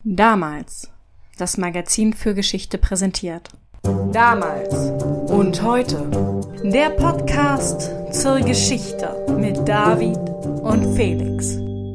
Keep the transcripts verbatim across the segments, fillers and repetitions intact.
Damals. Das Magazin für Geschichte präsentiert. Damals und heute. Der Podcast zur Geschichte mit David und Felix.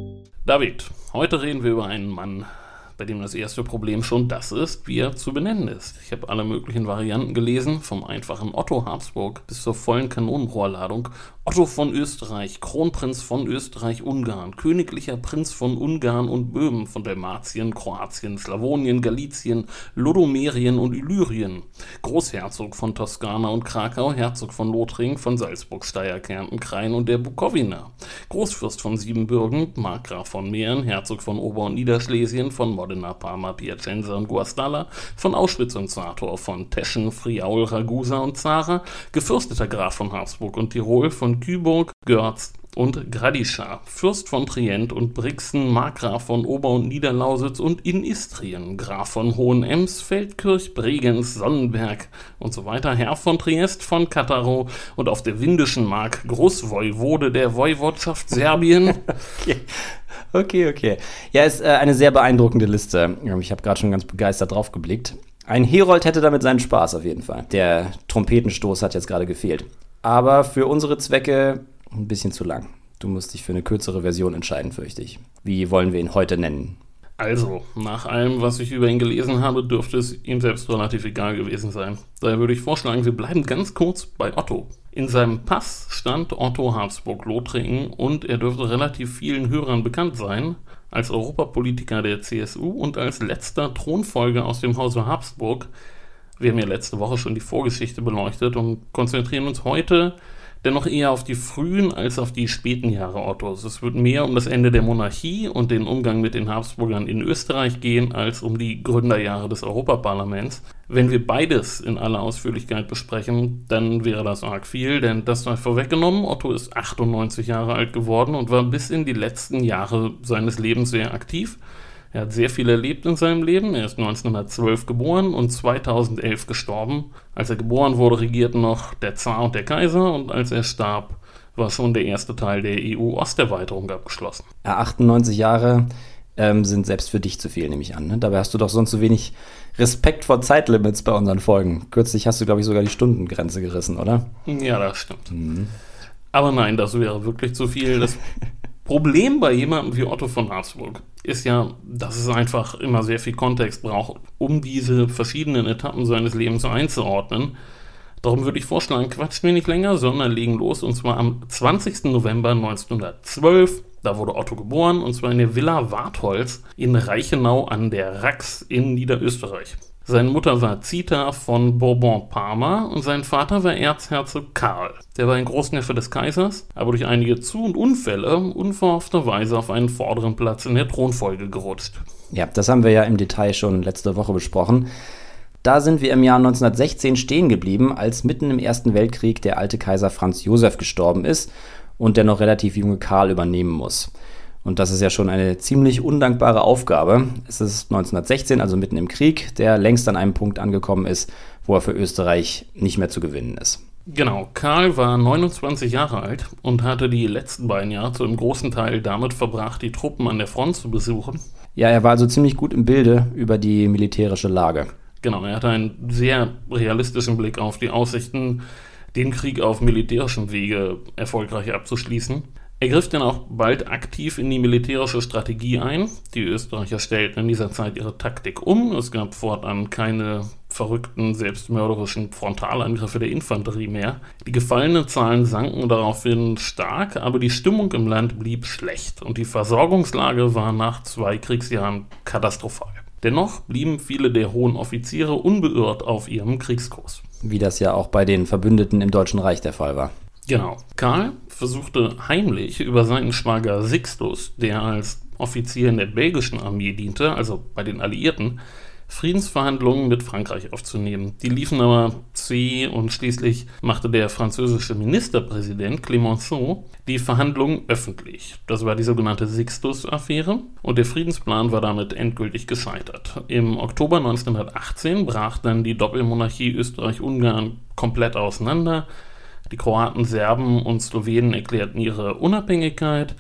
David, heute reden wir über einen Mann, bei dem das erste Problem schon das ist, wie er zu benennen ist. Ich habe alle möglichen Varianten gelesen, vom einfachen Otto Habsburg bis zur vollen Kanonenrohrladung. Otto von Österreich, Kronprinz von Österreich-Ungarn, königlicher Prinz von Ungarn und Böhmen, von Dalmatien, Kroatien, Slawonien, Galizien, Lodomerien und Illyrien, Großherzog von Toskana und Krakau, Herzog von Lothringen, von Salzburg, Steyr, Kärnten, Krain und der Bukowina, Großfürst von Siebenbürgen, Markgraf von Mähren, Herzog von Ober- und Niederschlesien, von Modena, Parma, Piacenza und Guastalla, von Auschwitz und Sator, von Teschen, Friaul, Ragusa und Zara, gefürsteter Graf von Habsburg und Tirol, von Kyburg, Görz und Gradischa, Fürst von Trient und Brixen, Markgraf von Ober- und Niederlausitz und in Istrien, Graf von Hohenems, Feldkirch, Bregenz, Sonnenberg und so weiter, Herr von Triest, von Kattaro und auf der Windischen Mark Großwoiwode der Woiwodschaft Serbien. Okay. Okay, okay. Ja, ist äh, eine sehr beeindruckende Liste. Ich habe gerade schon ganz begeistert drauf geblickt. Ein Herold hätte damit seinen Spaß auf jeden Fall. Der Trompetenstoß hat jetzt gerade gefehlt. Aber für unsere Zwecke ein bisschen zu lang. Du musst dich für eine kürzere Version entscheiden, fürchte ich. Wie wollen wir ihn heute nennen? Also, nach allem, was ich über ihn gelesen habe, dürfte es ihm selbst relativ egal gewesen sein. Daher würde ich vorschlagen, wir bleiben ganz kurz bei Otto. In seinem Pass stand Otto Habsburg-Lothringen und er dürfte relativ vielen Hörern bekannt sein als Europapolitiker der C S U und als letzter Thronfolger aus dem Hause Habsburg. Wir haben ja letzte Woche schon die Vorgeschichte beleuchtet und konzentrieren uns heute dennoch eher auf die frühen als auf die späten Jahre Ottos. Es wird mehr um das Ende der Monarchie und den Umgang mit den Habsburgern in Österreich gehen, als um die Gründerjahre des Europaparlaments. Wenn wir beides in aller Ausführlichkeit besprechen, dann wäre das arg viel, denn das sei vorweggenommen, Otto ist achtundneunzig Jahre alt geworden und war bis in die letzten Jahre seines Lebens sehr aktiv. Er hat sehr viel erlebt in seinem Leben. Er ist neunzehnhundertzwölf geboren und zweitausendelf gestorben. Als er geboren wurde, regierten noch der Zar und der Kaiser und als er starb, war schon der erste Teil der E U-Osterweiterung abgeschlossen. Ja, achtundneunzig Jahre ähm, sind selbst für dich zu viel, nehme ich an. Ne? Dabei hast du doch sonst so wenig Respekt vor Zeitlimits bei unseren Folgen. Kürzlich hast du, glaube ich, sogar die Stundengrenze gerissen, oder? Ja, das stimmt. Mhm. Aber nein, das wäre wirklich zu viel. Das Problem bei jemandem wie Otto von Habsburg ist ja, dass es einfach immer sehr viel Kontext braucht, um diese verschiedenen Etappen seines Lebens einzuordnen. Darum würde ich vorschlagen, quatscht mir nicht länger, sondern legen los, und zwar am zwanzigsten November neunzehnhundertzwölf. Da wurde Otto geboren, und zwar in der Villa Wartholz in Reichenau an der Rax in Niederösterreich. Seine Mutter war Zita von Bourbon-Parma und sein Vater war Erzherzog Karl. Der war ein Großneffe des Kaisers, aber durch einige Zu- und Unfälle unverhoffterweise auf einen vorderen Platz in der Thronfolge gerutscht. Ja, das haben wir ja im Detail schon letzte Woche besprochen. Da sind wir im Jahr neunzehnhundertsechzehn stehen geblieben, als mitten im Ersten Weltkrieg der alte Kaiser Franz Josef gestorben ist und der noch relativ junge Karl übernehmen muss. Und das ist ja schon eine ziemlich undankbare Aufgabe. Es ist neunzehnhundertsechzehn, also mitten im Krieg, der längst an einem Punkt angekommen ist, wo er für Österreich nicht mehr zu gewinnen ist. Genau, Karl war neunundzwanzig Jahre alt und hatte die letzten beiden Jahre zu einem großen Teil damit verbracht, die Truppen an der Front zu besuchen. Ja, er war also ziemlich gut im Bilde über die militärische Lage. Genau, er hatte einen sehr realistischen Blick auf die Aussichten, den Krieg auf militärischem Wege erfolgreich abzuschließen. Er griff dann auch bald aktiv in die militärische Strategie ein. Die Österreicher stellten in dieser Zeit ihre Taktik um. Es gab fortan keine verrückten, selbstmörderischen Frontalangriffe der Infanterie mehr. Die Gefallenenzahlen sanken daraufhin stark, aber die Stimmung im Land blieb schlecht und die Versorgungslage war nach zwei Kriegsjahren katastrophal. Dennoch blieben viele der hohen Offiziere unbeirrt auf ihrem Kriegskurs. Wie das ja auch bei den Verbündeten im Deutschen Reich der Fall war. Genau. Karl versuchte heimlich über seinen Schwager Sixtus, der als Offizier in der belgischen Armee diente, also bei den Alliierten, Friedensverhandlungen mit Frankreich aufzunehmen. Die liefen aber zäh und schließlich machte der französische Ministerpräsident Clemenceau die Verhandlungen öffentlich. Das war die sogenannte Sixtus-Affäre und der Friedensplan war damit endgültig gescheitert. Im Oktober neunzehnhundertachtzehn brach dann die Doppelmonarchie Österreich-Ungarn komplett auseinander. Die Kroaten, Serben und Slowenen erklärten ihre Unabhängigkeit.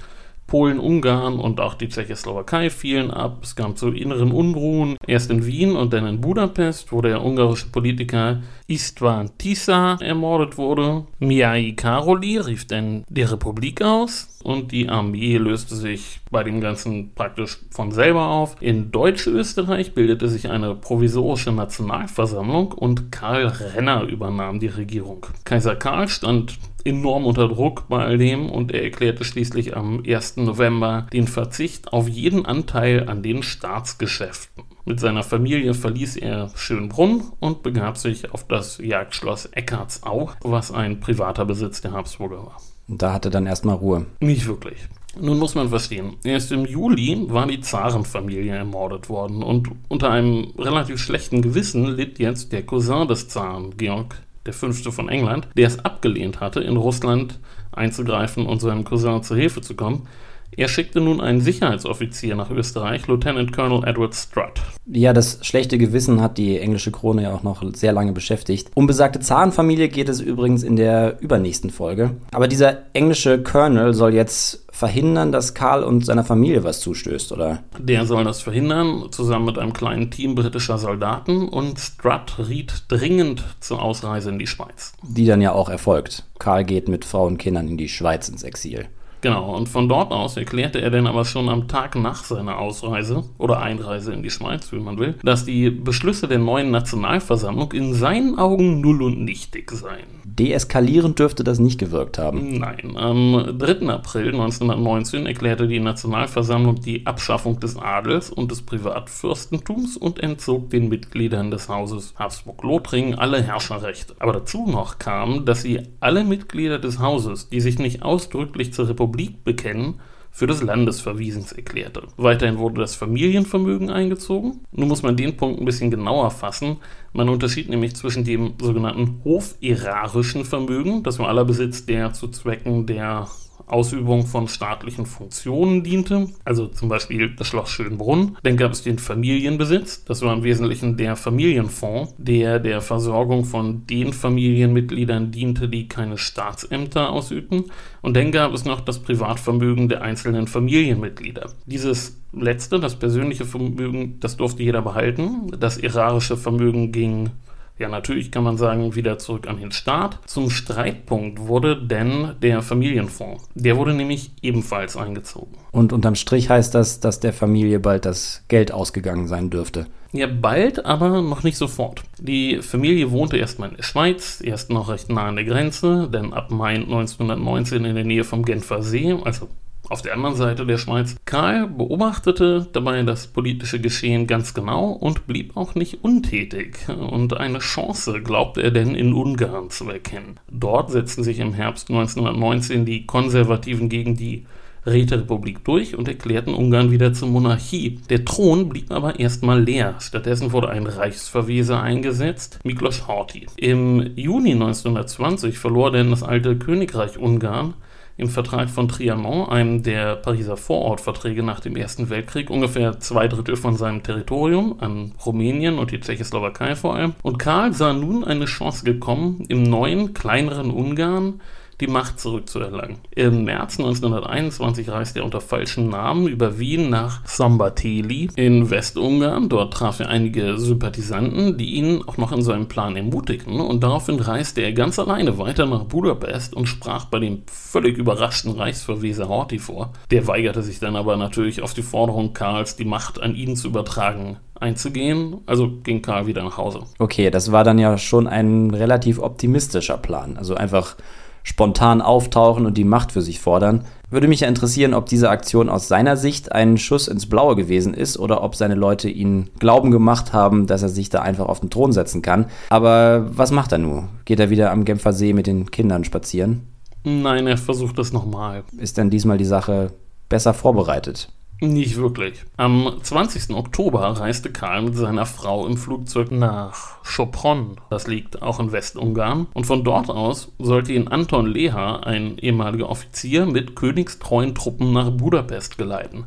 Polen, Ungarn und auch die Tschechoslowakei fielen ab. Es kam zu inneren Unruhen, erst in Wien und dann in Budapest, wo der ungarische Politiker István Tisza ermordet wurde. Mihály Károly rief dann die Republik aus und die Armee löste sich bei dem Ganzen praktisch von selber auf. In Deutschösterreich bildete sich eine provisorische Nationalversammlung und Karl Renner übernahm die Regierung. Kaiser Karl stand enorm unter Druck bei all dem und er erklärte schließlich am ersten November den Verzicht auf jeden Anteil an den Staatsgeschäften. Mit seiner Familie verließ er Schönbrunn und begab sich auf das Jagdschloss Eckartsau, was ein privater Besitz der Habsburger war. Und da hatte dann erstmal Ruhe. Nicht wirklich. Nun muss man verstehen, erst im Juli war die Zarenfamilie ermordet worden und unter einem relativ schlechten Gewissen litt jetzt der Cousin des Zaren, Georg der Fünfte von England, der es abgelehnt hatte, in Russland einzugreifen und seinem Cousin zur Hilfe zu kommen. Er schickte nun einen Sicherheitsoffizier nach Österreich, Lieutenant Colonel Edward Strutt. Ja, das schlechte Gewissen hat die englische Krone ja auch noch sehr lange beschäftigt. Um besagte Zarenfamilie geht es übrigens in der übernächsten Folge. Aber dieser englische Colonel soll jetzt verhindern, dass Karl und seiner Familie was zustößt, oder? Der soll das verhindern, zusammen mit einem kleinen Team britischer Soldaten, und Strutt riet dringend zur Ausreise in die Schweiz. Die dann ja auch erfolgt. Karl geht mit Frau und Kindern in die Schweiz ins Exil. Genau, und von dort aus erklärte er dann aber schon am Tag nach seiner Ausreise oder Einreise in die Schweiz, wie man will, dass die Beschlüsse der neuen Nationalversammlung in seinen Augen null und nichtig seien. Deeskalierend dürfte das nicht gewirkt haben. Nein, am dritten April neunzehnhundertneunzehn erklärte die Nationalversammlung die Abschaffung des Adels und des Privatfürstentums und entzog den Mitgliedern des Hauses Habsburg-Lothringen alle Herrscherrechte. Aber dazu noch kam, dass sie alle Mitglieder des Hauses, die sich nicht ausdrücklich zur Republik bekennen, für des Landesverwiesens erklärte. Weiterhin wurde das Familienvermögen eingezogen. Nun muss man den Punkt ein bisschen genauer fassen. Man unterschied nämlich zwischen dem sogenannten hoferarischen Vermögen, das war aller Besitz, der zu Zwecken der Ausübung von staatlichen Funktionen diente, also zum Beispiel das Schloss Schönbrunn. Dann gab es den Familienbesitz, das war im Wesentlichen der Familienfonds, der der Versorgung von den Familienmitgliedern diente, die keine Staatsämter ausübten. Und dann gab es noch das Privatvermögen der einzelnen Familienmitglieder. Dieses letzte, das persönliche Vermögen, das durfte jeder behalten. Das erarische Vermögen ging, ja, natürlich kann man sagen, wieder zurück an den Staat. Zum Streitpunkt wurde denn der Familienfonds. Der wurde nämlich ebenfalls eingezogen. Und unterm Strich heißt das, dass der Familie bald das Geld ausgegangen sein dürfte. Ja, bald, aber noch nicht sofort. Die Familie wohnte erstmal in der Schweiz, erst noch recht nah an der Grenze, denn ab Mai neunzehnhundertneunzehn in der Nähe vom Genfer See, also auf der anderen Seite der Schweiz. Karl beobachtete dabei das politische Geschehen ganz genau und blieb auch nicht untätig. Und eine Chance glaubte er denn in Ungarn zu erkennen. Dort setzten sich im Herbst neunzehnhundertneunzehn die Konservativen gegen die Räterepublik durch und erklärten Ungarn wieder zur Monarchie. Der Thron blieb aber erstmal leer. Stattdessen wurde ein Reichsverweser eingesetzt, Miklos Horthy. Im Juni neunzehnhundertzwanzig verlor denn das alte Königreich Ungarn im Vertrag von Trianon, einem der Pariser Vorortverträge nach dem Ersten Weltkrieg, ungefähr zwei Drittel von seinem Territorium an Rumänien und die Tschechoslowakei vor allem. Und Karl sah nun eine Chance gekommen, im neuen, kleineren Ungarn die Macht zurückzuerlangen. Im März neunzehnhunderteinundzwanzig reiste er unter falschem Namen über Wien nach Szombathely in Westungarn. Dort traf er einige Sympathisanten, die ihn auch noch in seinem Plan ermutigten, und daraufhin reiste er ganz alleine weiter nach Budapest und sprach bei dem völlig überraschten Reichsverweser Horthy vor. Der weigerte sich dann aber natürlich auf die Forderung Karls, die Macht an ihn zu übertragen, einzugehen, also ging Karl wieder nach Hause. Okay, das war dann ja schon ein relativ optimistischer Plan, also einfach spontan auftauchen und die Macht für sich fordern. Würde mich ja interessieren, ob diese Aktion aus seiner Sicht ein Schuss ins Blaue gewesen ist oder ob seine Leute ihn glauben gemacht haben, dass er sich da einfach auf den Thron setzen kann. Aber was macht er nun? Geht er wieder am Genfer See mit den Kindern spazieren? Nein, er versucht es nochmal. Ist denn diesmal die Sache besser vorbereitet? Nicht wirklich. Am zwanzigsten Oktober reiste Karl mit seiner Frau im Flugzeug nach Sopron. Das liegt auch in Westungarn. Und von dort aus sollte ihn Anton Lehár, ein ehemaliger Offizier, mit königstreuen Truppen nach Budapest geleiten.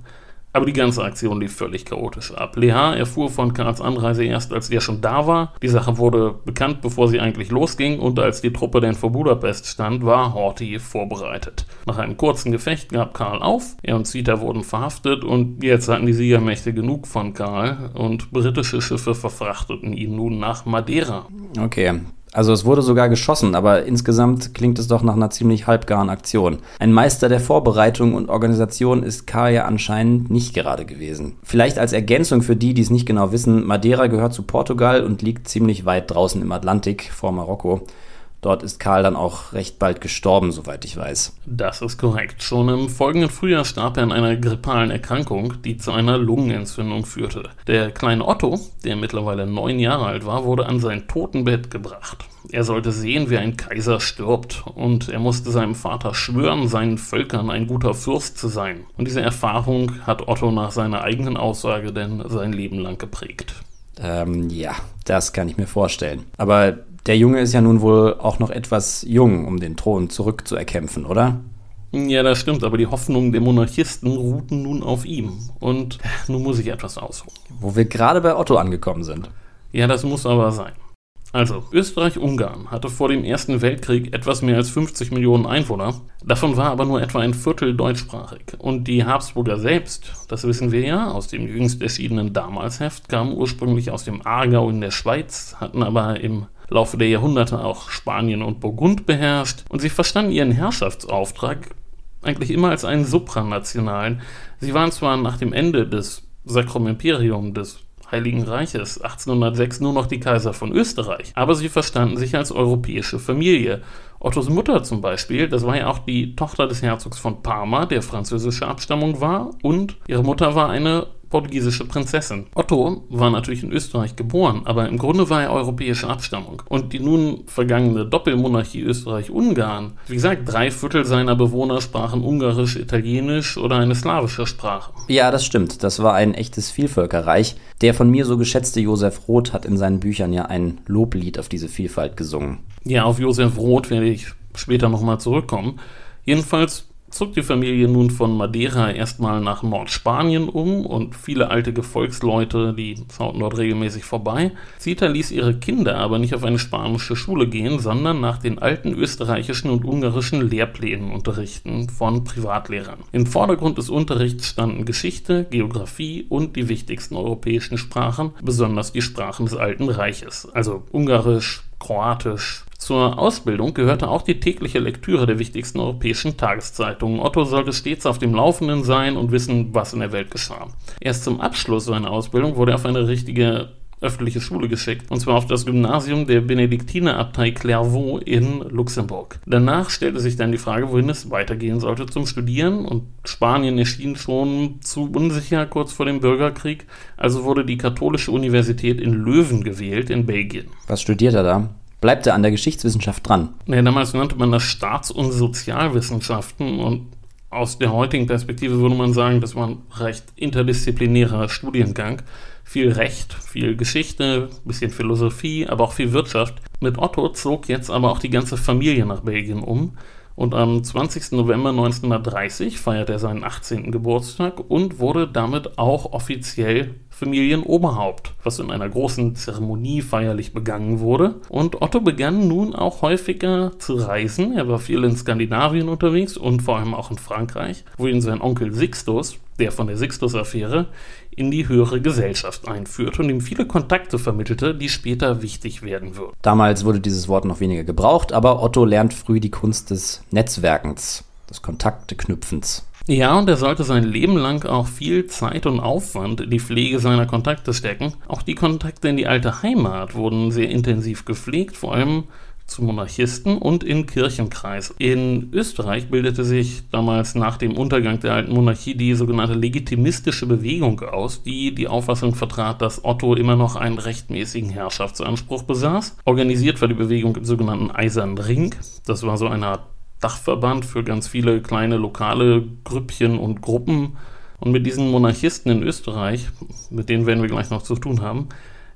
Aber die ganze Aktion lief völlig chaotisch ab. Lehar erfuhr von Karls Anreise erst, als der schon da war. Die Sache wurde bekannt, bevor sie eigentlich losging, und als die Truppe dann vor Budapest stand, war Horthy vorbereitet. Nach einem kurzen Gefecht gab Karl auf, er und Zita wurden verhaftet und jetzt hatten die Siegermächte genug von Karl und britische Schiffe verfrachteten ihn nun nach Madeira. Okay. Also es wurde sogar geschossen, aber insgesamt klingt es doch nach einer ziemlich halbgaren Aktion. Ein Meister der Vorbereitung und Organisation ist Karl ja anscheinend nicht gerade gewesen. Vielleicht als Ergänzung für die, die es nicht genau wissen, Madeira gehört zu Portugal und liegt ziemlich weit draußen im Atlantik vor Marokko. Dort ist Karl dann auch recht bald gestorben, soweit ich weiß. Das ist korrekt. Schon im folgenden Frühjahr starb er an einer grippalen Erkrankung, die zu einer Lungenentzündung führte. Der kleine Otto, der mittlerweile neun Jahre alt war, wurde an sein Totenbett gebracht. Er sollte sehen, wie ein Kaiser stirbt, und er musste seinem Vater schwören, seinen Völkern ein guter Fürst zu sein. Und diese Erfahrung hat Otto nach seiner eigenen Aussage denn sein Leben lang geprägt. Ähm, ja, das kann ich mir vorstellen. Aber der Junge ist ja nun wohl auch noch etwas jung, um den Thron zurückzuerkämpfen, oder? Ja, das stimmt, aber die Hoffnungen der Monarchisten ruhten nun auf ihm. Und nun muss ich etwas ausholen. Wo wir gerade bei Otto angekommen sind. Ja, das muss aber sein. Also, Österreich-Ungarn hatte vor dem Ersten Weltkrieg etwas mehr als fünfzig Millionen Einwohner. Davon war aber nur etwa ein Viertel deutschsprachig. Und die Habsburger selbst, das wissen wir ja aus dem jüngst erschienenen Damalsheft, kamen ursprünglich aus dem Aargau in der Schweiz, hatten aber im Laufe der Jahrhunderte auch Spanien und Burgund beherrscht. Und sie verstanden ihren Herrschaftsauftrag eigentlich immer als einen supranationalen. Sie waren zwar nach dem Ende des Sacrum Imperium, des Heiligen Reiches, achtzehnhundertsechs nur noch die Kaiser von Österreich, aber sie verstanden sich als europäische Familie. Ottos Mutter zum Beispiel, das war ja auch die Tochter des Herzogs von Parma, der französischer Abstammung war, und ihre Mutter war eine portugiesische Prinzessin. Otto war natürlich in Österreich geboren, aber im Grunde war er europäischer Abstammung. Und die nun vergangene Doppelmonarchie Österreich-Ungarn, wie gesagt, drei Viertel seiner Bewohner sprachen Ungarisch, Italienisch oder eine slawische Sprache. Ja, das stimmt. Das war ein echtes Vielvölkerreich. Der von mir so geschätzte Josef Roth hat in seinen Büchern ja ein Loblied auf diese Vielfalt gesungen. Ja, auf Josef Roth werde ich später nochmal zurückkommen. Jedenfalls zog die Familie nun von Madeira erstmal nach Nordspanien um und viele alte Gefolgsleute, die schauten dort regelmäßig vorbei. Zita ließ ihre Kinder aber nicht auf eine spanische Schule gehen, sondern nach den alten österreichischen und ungarischen Lehrplänen unterrichten von Privatlehrern. Im Vordergrund des Unterrichts standen Geschichte, Geografie und die wichtigsten europäischen Sprachen, besonders die Sprachen des Alten Reiches, also Ungarisch, Kroatisch. Zur Ausbildung gehörte auch die tägliche Lektüre der wichtigsten europäischen Tageszeitungen. Otto sollte stets auf dem Laufenden sein und wissen, was in der Welt geschah. Erst zum Abschluss seiner Ausbildung wurde er auf eine richtige öffentliche Schule geschickt, und zwar auf das Gymnasium der Benediktinerabtei Clairvaux in Luxemburg. Danach stellte sich dann die Frage, wohin es weitergehen sollte zum Studieren, und Spanien erschien schon zu unsicher kurz vor dem Bürgerkrieg, also wurde die katholische Universität in Leuven gewählt in Belgien. Was studiert er da? Bleibt er an der Geschichtswissenschaft dran? Ja, damals nannte man das Staats- und Sozialwissenschaften, und aus der heutigen Perspektive würde man sagen, das war ein recht interdisziplinärer Studiengang. Viel Recht, viel Geschichte, bisschen Philosophie, aber auch viel Wirtschaft. Mit Otto zog jetzt aber auch die ganze Familie nach Belgien um. Und am zwanzigsten November neunzehnhundertdreißig feierte er seinen achtzehnten Geburtstag und wurde damit auch offiziell Familienoberhaupt, was in einer großen Zeremonie feierlich begangen wurde. Und Otto begann nun auch häufiger zu reisen. Er war viel in Skandinavien unterwegs und vor allem auch in Frankreich, wo ihn sein Onkel Sixtus, der von der Sixtus-Affäre, in die höhere Gesellschaft einführte und ihm viele Kontakte vermittelte, die später wichtig werden würden. Damals wurde dieses Wort noch weniger gebraucht, aber Otto lernt früh die Kunst des Netzwerkens, des Kontakteknüpfens. Ja, und er sollte sein Leben lang auch viel Zeit und Aufwand in die Pflege seiner Kontakte stecken. Auch die Kontakte in die alte Heimat wurden sehr intensiv gepflegt, vor allem zu Monarchisten und in Kirchenkreisen. In Österreich bildete sich damals nach dem Untergang der alten Monarchie die sogenannte legitimistische Bewegung aus, die die Auffassung vertrat, dass Otto immer noch einen rechtmäßigen Herrschaftsanspruch besaß. Organisiert war die Bewegung im sogenannten Eisernen Ring. Das war so eine Art Dachverband für ganz viele kleine lokale Grüppchen und Gruppen. Und mit diesen Monarchisten in Österreich, mit denen werden wir gleich noch zu tun haben,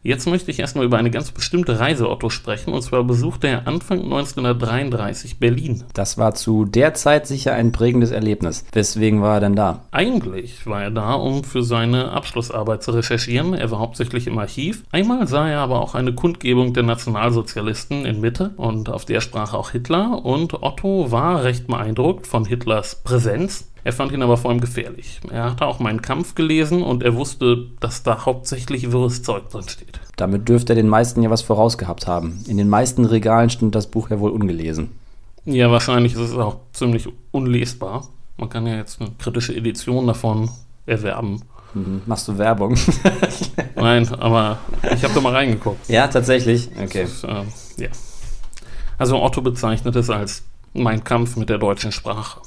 Jetzt möchte ich erstmal über eine ganz bestimmte Reise Otto sprechen, und zwar besuchte er Anfang neunzehnhundertdreiunddreißig Berlin. Das war zu der Zeit sicher ein prägendes Erlebnis. Weswegen war er denn da? Eigentlich war er da, um für seine Abschlussarbeit zu recherchieren. Er war hauptsächlich im Archiv. Einmal sah er aber auch eine Kundgebung der Nationalsozialisten in Mitte, und auf der sprach auch Hitler, und Otto war recht beeindruckt von Hitlers Präsenz. Er fand ihn aber vor allem gefährlich. Er hatte auch Mein Kampf gelesen, und er wusste, dass da hauptsächlich wirres Zeug drin steht. Damit dürfte er den meisten ja was vorausgehabt haben. In den meisten Regalen stand das Buch ja wohl ungelesen. Ja, wahrscheinlich ist es auch ziemlich unlesbar. Man kann ja jetzt eine kritische Edition davon erwerben. Mhm. Machst du Werbung? Nein, aber ich habe da mal reingeguckt. Ja, tatsächlich? Okay. Das ist, äh, ja. Also Otto bezeichnet es als Mein Kampf mit der deutschen Sprache.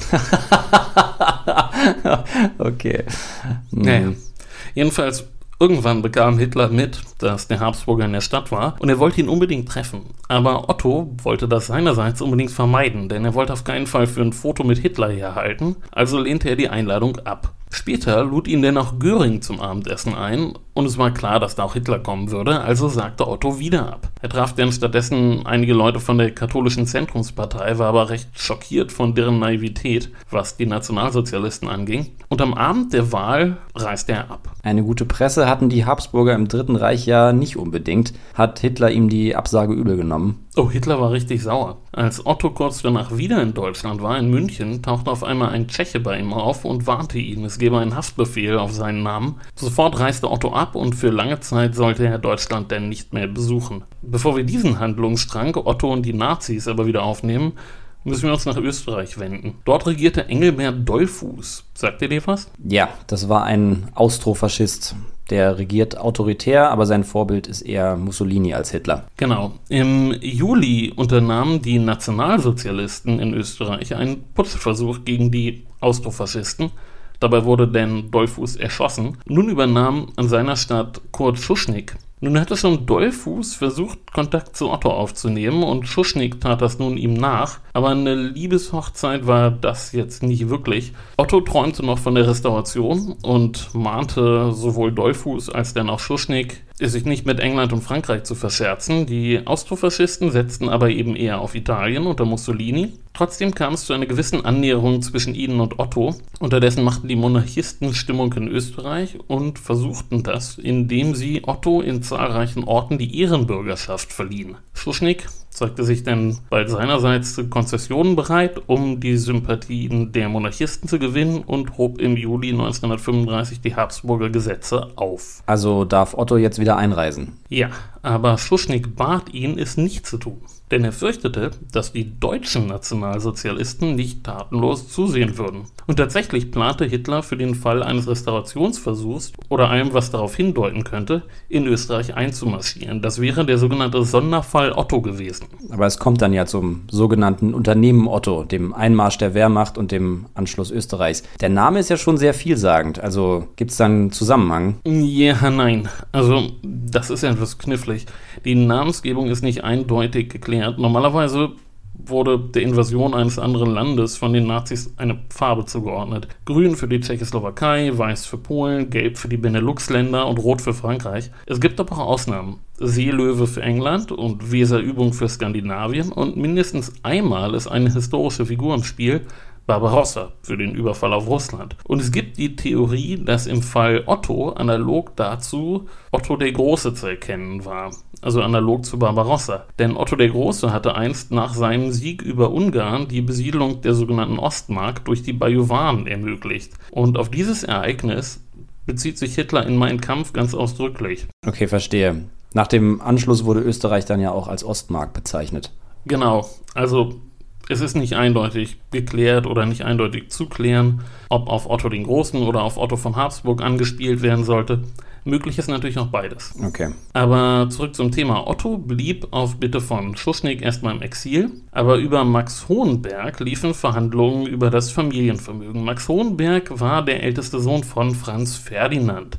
Okay. Mhm. Naja. Jedenfalls, irgendwann bekam Hitler mit, dass der Habsburger in der Stadt war, und er wollte ihn unbedingt treffen. Aber Otto wollte das seinerseits unbedingt vermeiden, denn er wollte auf keinen Fall für ein Foto mit Hitler herhalten, also lehnte er die Einladung ab. Später lud ihn denn auch Göring zum Abendessen ein, und es war klar, dass da auch Hitler kommen würde, also sagte Otto wieder ab. Er traf dann stattdessen einige Leute von der katholischen Zentrumspartei, war aber recht schockiert von deren Naivität, was die Nationalsozialisten anging, und am Abend der Wahl reiste er ab. Eine gute Presse hatten die Habsburger im Dritten Reich ja nicht unbedingt. Hat Hitler ihm die Absage übel genommen? Oh, Hitler war richtig sauer. Als Otto kurz danach wieder in Deutschland war, in München, tauchte auf einmal ein Tscheche bei ihm auf und warnte ihn, es gebe einen Haftbefehl auf seinen Namen. Sofort reiste Otto ab, und für lange Zeit sollte er Deutschland denn nicht mehr besuchen. Bevor wir diesen Handlungsstrang, Otto und die Nazis, aber wieder aufnehmen, müssen wir uns nach Österreich wenden. Dort regierte Engelbert Dollfuß. Sagt ihr dir was? Ja, das war ein Austrofaschist. Der regiert autoritär, aber sein Vorbild ist eher Mussolini als Hitler. Genau. Im Juli unternahmen die Nationalsozialisten in Österreich einen Putzversuch gegen die Austrofaschisten. Dabei wurde denn Dollfuß erschossen. Nun übernahm an seiner Stadt Kurt Schuschnigg. Nun hatte schon Dollfuß versucht, Kontakt zu Otto aufzunehmen, und Schuschnigg tat das nun ihm nach, aber eine Liebeshochzeit war das jetzt nicht wirklich. Otto träumte noch von der Restauration und mahnte sowohl Dollfuß als dann auch Schuschnigg, sich nicht mit England und Frankreich zu verscherzen. Die Austrofaschisten setzten aber eben eher auf Italien unter Mussolini. Trotzdem kam es zu einer gewissen Annäherung zwischen ihnen und Otto. Unterdessen machten die Monarchisten Stimmung in Österreich und versuchten das, indem sie Otto in zahlreichen Orten die Ehrenbürgerschaft verliehen. Schuschnigg zeigte sich dann bald seinerseits zu Konzessionen bereit, um die Sympathien der Monarchisten zu gewinnen, und hob im Juli neunzehnhundertfünfunddreißig die Habsburger Gesetze auf. Also darf Otto jetzt wieder einreisen? Ja, aber Schuschnigg bat ihn, es nicht zu tun. Denn er fürchtete, dass die deutschen Nationalsozialisten nicht tatenlos zusehen würden. Und tatsächlich plante Hitler für den Fall eines Restaurationsversuchs oder allem, was darauf hindeuten könnte, in Österreich einzumarschieren. Das wäre der sogenannte Sonderfall Otto gewesen. Aber es kommt dann ja zum sogenannten Unternehmen Otto, dem Einmarsch der Wehrmacht und dem Anschluss Österreichs. Der Name ist ja schon sehr vielsagend, also gibt es dann einen Zusammenhang? Ja, nein. Also, das ist ja etwas knifflig. Die Namensgebung ist nicht eindeutig geklärt. Normalerweise wurde der Invasion eines anderen Landes von den Nazis eine Farbe zugeordnet. Grün für die Tschechoslowakei, weiß für Polen, gelb für die Benelux-Länder und rot für Frankreich. Es gibt aber auch Ausnahmen. Seelöwe für England und Weserübung für Skandinavien, und mindestens einmal ist eine historische Figur im Spiel, Barbarossa, für den Überfall auf Russland. Und es gibt die Theorie, dass im Fall Otto analog dazu Otto der Große zu erkennen war. Also analog zu Barbarossa. Denn Otto der Große hatte einst nach seinem Sieg über Ungarn die Besiedlung der sogenannten Ostmark durch die Bajuwaren ermöglicht. Und auf dieses Ereignis bezieht sich Hitler in Mein Kampf ganz ausdrücklich. Okay, verstehe. Nach dem Anschluss wurde Österreich dann ja auch als Ostmark bezeichnet. Genau, also es ist nicht eindeutig geklärt oder nicht eindeutig zu klären, ob auf Otto den Großen oder auf Otto von Habsburg angespielt werden sollte. Möglich ist natürlich auch beides. Okay. Aber zurück zum Thema. Otto blieb auf Bitte von Schuschnigg erstmal im Exil, aber über Max Hohenberg liefen Verhandlungen über das Familienvermögen. Max Hohenberg war der älteste Sohn von Franz Ferdinand.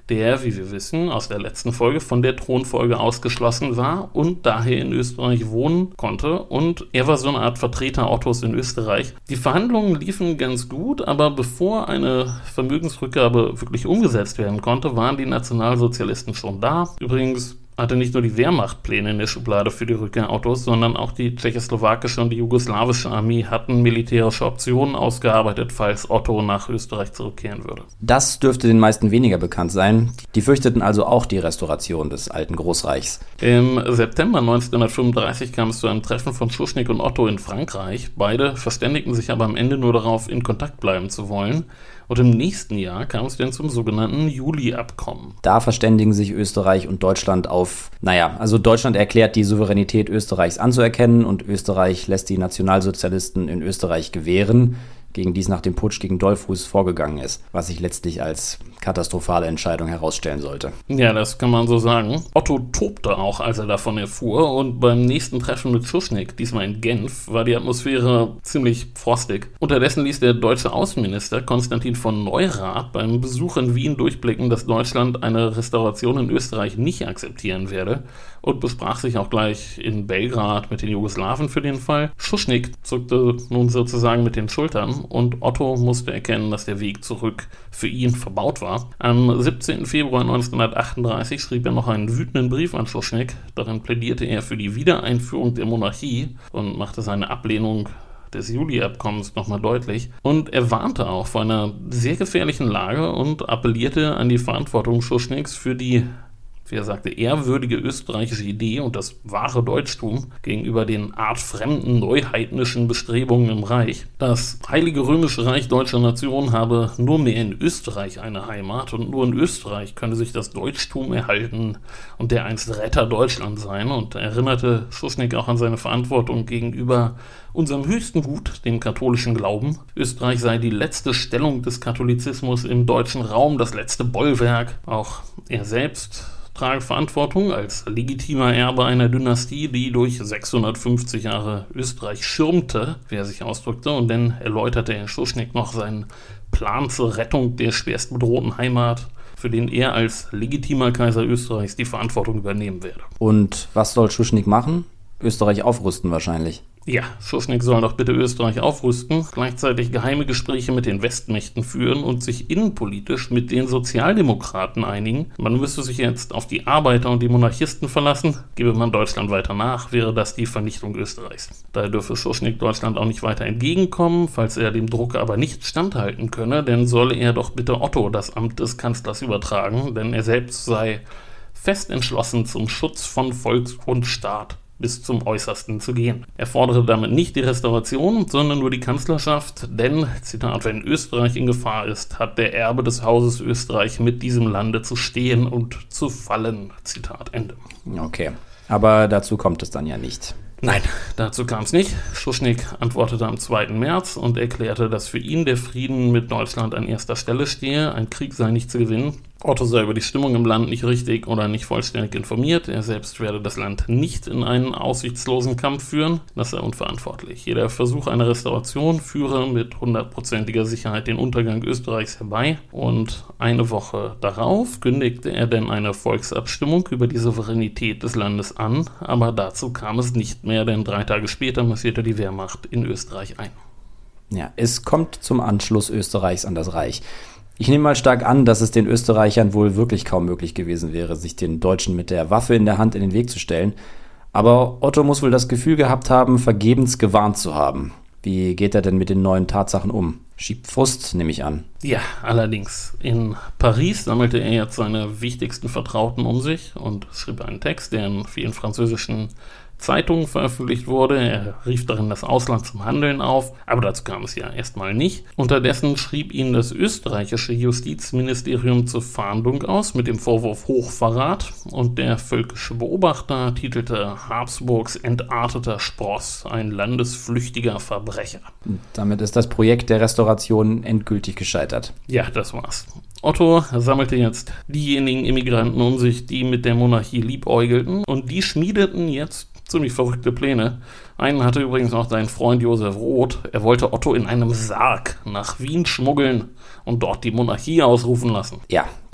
der, wie wir wissen, aus der letzten Folge von der Thronfolge ausgeschlossen war und daher in Österreich wohnen konnte. Und er war so eine Art Vertreter Ottos in Österreich. Die Verhandlungen liefen ganz gut, aber bevor eine Vermögensrückgabe wirklich umgesetzt werden konnte, waren die Nationalsozialisten schon da. Übrigens hatte nicht nur die Wehrmacht Pläne in der Schublade für die Rückkehr Ottos, sondern auch die tschechoslowakische und die jugoslawische Armee hatten militärische Optionen ausgearbeitet, falls Otto nach Österreich zurückkehren würde. Das dürfte den meisten weniger bekannt sein. Die fürchteten also auch die Restauration des alten Großreichs. Im September neunzehnhundertfünfunddreißig kam es zu einem Treffen von Schuschnigg und Otto in Frankreich. Beide verständigten sich aber am Ende nur darauf, in Kontakt bleiben zu wollen. Und im nächsten Jahr kam es dann zum sogenannten Juli-Abkommen. Da verständigen sich Österreich und Deutschland auf, naja, also Deutschland erklärt, die Souveränität Österreichs anzuerkennen und Österreich lässt die Nationalsozialisten in Österreich gewähren, gegen die es nach dem Putsch gegen Dollfuß vorgegangen ist, was sich letztlich als katastrophale Entscheidung herausstellen sollte. Ja, das kann man so sagen. Otto tobte auch, als er davon erfuhr, und beim nächsten Treffen mit Schuschnigg, diesmal in Genf, war die Atmosphäre ziemlich frostig. Unterdessen ließ der deutsche Außenminister Konstantin von Neurath beim Besuch in Wien durchblicken, dass Deutschland eine Restauration in Österreich nicht akzeptieren werde, und besprach sich auch gleich in Belgrad mit den Jugoslawen für den Fall. Schuschnigg zuckte nun sozusagen mit den Schultern und Otto musste erkennen, dass der Weg zurück für ihn verbaut war. Am siebzehnten Februar neunzehnhundertachtunddreißig schrieb er noch einen wütenden Brief an Schuschnigg. Darin plädierte er für die Wiedereinführung der Monarchie und machte seine Ablehnung des Juli-Abkommens nochmal deutlich. Und er warnte auch vor einer sehr gefährlichen Lage und appellierte an die Verantwortung Schuschniggs für die, wie er sagte, ehrwürdige österreichische Idee und das wahre Deutschtum gegenüber den artfremden, neuheidnischen Bestrebungen im Reich. Das Heilige Römische Reich deutscher Nation habe nur mehr in Österreich eine Heimat und nur in Österreich könne sich das Deutschtum erhalten und der einst Retter Deutschland sein, und erinnerte Schuschnigg auch an seine Verantwortung gegenüber unserem höchsten Gut, dem katholischen Glauben. Österreich sei die letzte Stellung des Katholizismus im deutschen Raum, das letzte Bollwerk. Auch er selbst trage Verantwortung als legitimer Erbe einer Dynastie, die durch sechshundertfünfzig Jahre Österreich schirmte, wie er sich ausdrückte, und dann erläuterte Herr Schuschnigg noch seinen Plan zur Rettung der schwerst bedrohten Heimat, für den er als legitimer Kaiser Österreichs die Verantwortung übernehmen werde. Und was soll Schuschnigg machen? Österreich aufrüsten wahrscheinlich. Ja, Schuschnigg soll doch bitte Österreich aufrüsten, gleichzeitig geheime Gespräche mit den Westmächten führen und sich innenpolitisch mit den Sozialdemokraten einigen. Man müsste sich jetzt auf die Arbeiter und die Monarchisten verlassen. Gebe man Deutschland weiter nach, wäre das die Vernichtung Österreichs. Daher dürfe Schuschnigg Deutschland auch nicht weiter entgegenkommen. Falls er dem Druck aber nicht standhalten könne, dann solle er doch bitte Otto das Amt des Kanzlers übertragen, denn er selbst sei fest entschlossen, zum Schutz von Volk und Staat bis zum Äußersten zu gehen. Er forderte damit nicht die Restauration, sondern nur die Kanzlerschaft, denn, Zitat, wenn Österreich in Gefahr ist, hat der Erbe des Hauses Österreich mit diesem Lande zu stehen und zu fallen. Zitat Ende. Okay, aber dazu kommt es dann ja nicht. Nein, dazu kam es nicht. Schuschnigg antwortete am zweiten März und erklärte, dass für ihn der Frieden mit Deutschland an erster Stelle stehe, ein Krieg sei nicht zu gewinnen. Otto sei über die Stimmung im Land nicht richtig oder nicht vollständig informiert. Er selbst werde das Land nicht in einen aussichtslosen Kampf führen. Das sei unverantwortlich. Jeder Versuch einer Restauration führe mit hundertprozentiger Sicherheit den Untergang Österreichs herbei. Und eine Woche darauf kündigte er dann eine Volksabstimmung über die Souveränität des Landes an. Aber dazu kam es nicht mehr, denn drei Tage später marschierte die Wehrmacht in Österreich ein. Ja, es kommt zum Anschluss Österreichs an das Reich. Ich nehme mal stark an, dass es den Österreichern wohl wirklich kaum möglich gewesen wäre, sich den Deutschen mit der Waffe in der Hand in den Weg zu stellen. Aber Otto muss wohl das Gefühl gehabt haben, vergebens gewarnt zu haben. Wie geht er denn mit den neuen Tatsachen um? Schiebt Frust, nehme ich an. Ja, allerdings. In Paris sammelte er jetzt seine wichtigsten Vertrauten um sich und schrieb einen Text, der in vielen französischen Zeitungen veröffentlicht wurde. Er rief darin das Ausland zum Handeln auf, aber dazu kam es ja erstmal nicht. Unterdessen schrieb ihn das österreichische Justizministerium zur Fahndung aus mit dem Vorwurf Hochverrat, und der völkische Beobachter titelte Habsburgs entarteter Spross, ein landesflüchtiger Verbrecher. Und damit ist das Projekt der Restauration endgültig gescheitert. Ja, das war's. Otto sammelte jetzt diejenigen Immigranten um sich, die mit der Monarchie liebäugelten, und die schmiedeten jetzt ziemlich verrückte Pläne. Einen hatte übrigens auch sein Freund Josef Roth. Er wollte Otto in einem Sarg nach Wien schmuggeln und dort die Monarchie ausrufen lassen. Ja,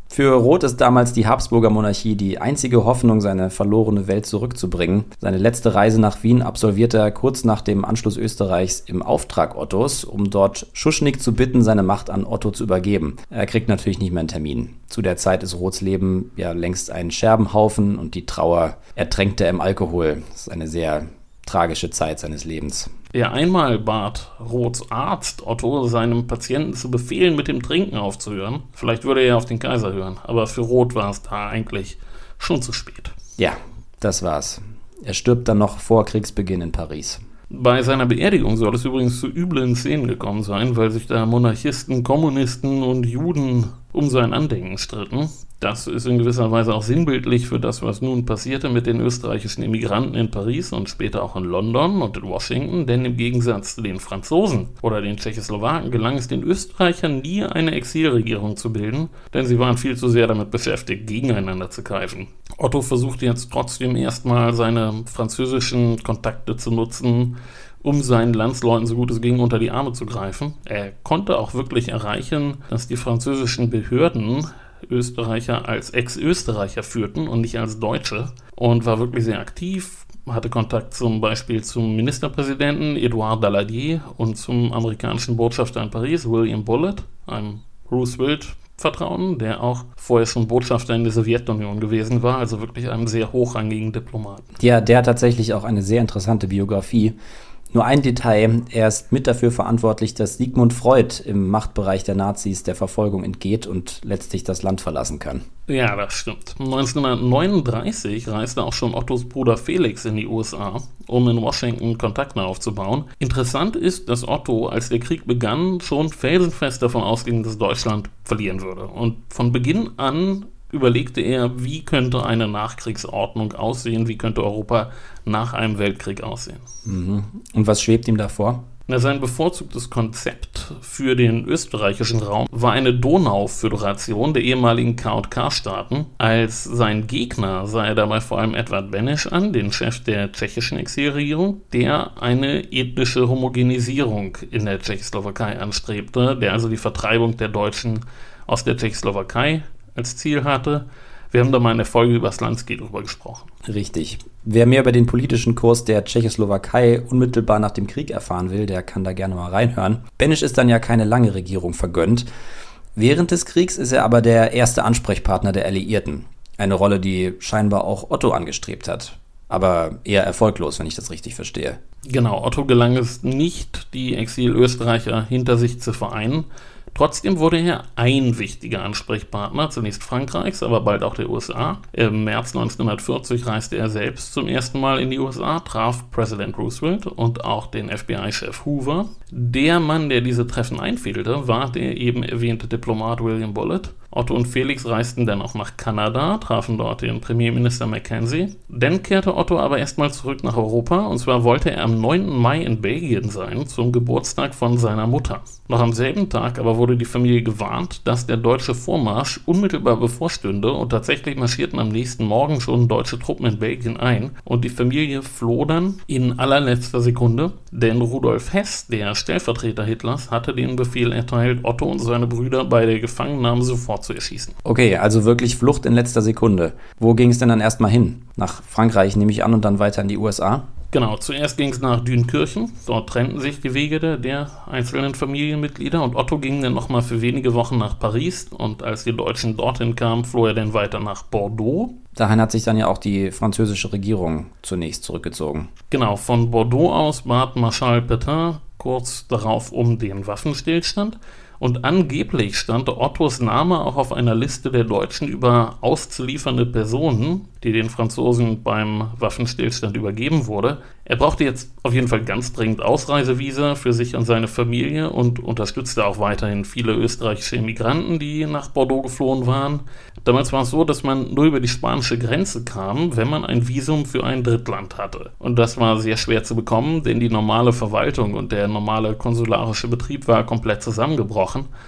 Für Roth ist damals die Habsburger Monarchie die einzige Hoffnung, seine verlorene Welt zurückzubringen. Seine letzte Reise nach Wien absolvierte er kurz nach dem Anschluss Österreichs im Auftrag Ottos, um dort Schuschnigg zu bitten, seine Macht an Otto zu übergeben. Er kriegt natürlich nicht mehr einen Termin. Zu der Zeit ist Roths Leben ja längst ein Scherbenhaufen und die Trauer ertränkt er im Alkohol. Das ist eine sehr tragische Zeit seines Lebens. Ja, einmal bat Roths Arzt Otto, seinem Patienten zu befehlen, mit dem Trinken aufzuhören. Vielleicht würde er auf den Kaiser hören, aber für Roth war es da eigentlich schon zu spät. Ja, das war's. Er stirbt dann noch vor Kriegsbeginn in Paris. Bei seiner Beerdigung soll es übrigens zu üblen Szenen gekommen sein, weil sich da Monarchisten, Kommunisten und Juden um sein Andenken stritten. Das ist in gewisser Weise auch sinnbildlich für das, was nun passierte mit den österreichischen Immigranten in Paris und später auch in London und in Washington, denn im Gegensatz zu den Franzosen oder den Tschechoslowaken gelang es den Österreichern nie, eine Exilregierung zu bilden, denn sie waren viel zu sehr damit beschäftigt, gegeneinander zu kämpfen. Otto versuchte jetzt trotzdem erstmal seine französischen Kontakte zu nutzen, um seinen Landsleuten so gut es ging unter die Arme zu greifen. Er konnte auch wirklich erreichen, dass die französischen Behörden Österreicher als Ex-Österreicher führten und nicht als Deutsche und war wirklich sehr aktiv, hatte Kontakt zum Beispiel zum Ministerpräsidenten Edouard Daladier und zum amerikanischen Botschafter in Paris, William Bullitt, einem Roosevelt Vertrauen, der auch vorher schon Botschafter in der Sowjetunion gewesen war, also wirklich einem sehr hochrangigen Diplomaten. Ja, der hat tatsächlich auch eine sehr interessante Biografie. Nur ein Detail, er ist mit dafür verantwortlich, dass Sigmund Freud im Machtbereich der Nazis der Verfolgung entgeht und letztlich das Land verlassen kann. Ja, das stimmt. neunzehnhundertneununddreißig reiste auch schon Ottos Bruder Felix in die U S A, um in Washington Kontakte aufzubauen. Interessant ist, dass Otto, als der Krieg begann, schon felsenfest davon ausging, dass Deutschland verlieren würde. Und von Beginn an überlegte er, wie könnte eine Nachkriegsordnung aussehen, wie könnte Europa nach einem Weltkrieg aussehen. Mhm. Und was schwebt ihm davor? Na, sein bevorzugtes Konzept für den österreichischen Raum war eine Donau-Föderation der ehemaligen K und K-Staaten. Als sein Gegner sah er dabei vor allem Edvard Beneš an, den Chef der tschechischen Exilregierung, der eine ethnische Homogenisierung in der Tschechoslowakei anstrebte, der also die Vertreibung der Deutschen aus der Tschechoslowakei als Ziel hatte. Wir haben da mal in der Folge über Slansky drüber gesprochen. Richtig. Wer mehr über den politischen Kurs der Tschechoslowakei unmittelbar nach dem Krieg erfahren will, der kann da gerne mal reinhören. Beneš ist dann ja keine lange Regierung vergönnt. Während des Kriegs ist er aber der erste Ansprechpartner der Alliierten. Eine Rolle, die scheinbar auch Otto angestrebt hat. Aber eher erfolglos, wenn ich das richtig verstehe. Genau, Otto gelang es nicht, die Exil-Österreicher hinter sich zu vereinen. Trotzdem wurde er ein wichtiger Ansprechpartner, zunächst Frankreichs, aber bald auch der U S A. Im März neunzehnhundertvierzig reiste er selbst zum ersten Mal in die U S A, traf Präsident Roosevelt und auch den F B I-Chef Hoover. Der Mann, der diese Treffen einfädelte, war der eben erwähnte Diplomat William Bullitt. Otto und Felix reisten dann auch nach Kanada, trafen dort den Premierminister Mackenzie. Dann kehrte Otto aber erstmal zurück nach Europa, und zwar wollte er am neunten Mai in Belgien sein, zum Geburtstag von seiner Mutter. Noch am selben Tag aber wurde die Familie gewarnt, dass der deutsche Vormarsch unmittelbar bevorstünde, und tatsächlich marschierten am nächsten Morgen schon deutsche Truppen in Belgien ein, und die Familie floh dann in allerletzter Sekunde, denn Rudolf Hess, der Stellvertreter Hitlers, hatte den Befehl erteilt, Otto und seine Brüder bei der Gefangennahme sofort zu erschießen. Okay, also wirklich Flucht in letzter Sekunde. Wo ging es denn dann erstmal hin? Nach Frankreich, nehme ich an, und dann weiter in die U S A? Genau, zuerst ging es nach Dünkirchen. Dort trennten sich die Wege der, der einzelnen Familienmitglieder, und Otto ging dann nochmal für wenige Wochen nach Paris, und als die Deutschen dorthin kamen, floh er dann weiter nach Bordeaux. Dahin hat sich dann ja auch die französische Regierung zunächst zurückgezogen. Genau, von Bordeaux aus bat Marschall Pétain kurz darauf um den Waffenstillstand. Und angeblich stand Ottos Name auch auf einer Liste der Deutschen über auszuliefernde Personen, die den Franzosen beim Waffenstillstand übergeben wurde. Er brauchte jetzt auf jeden Fall ganz dringend Ausreisevisa für sich und seine Familie und unterstützte auch weiterhin viele österreichische Immigranten, die nach Bordeaux geflohen waren. Damals war es so, dass man nur über die spanische Grenze kam, wenn man ein Visum für ein Drittland hatte. Und das war sehr schwer zu bekommen, denn die normale Verwaltung und der normale konsularische Betrieb war komplett zusammengebrochen.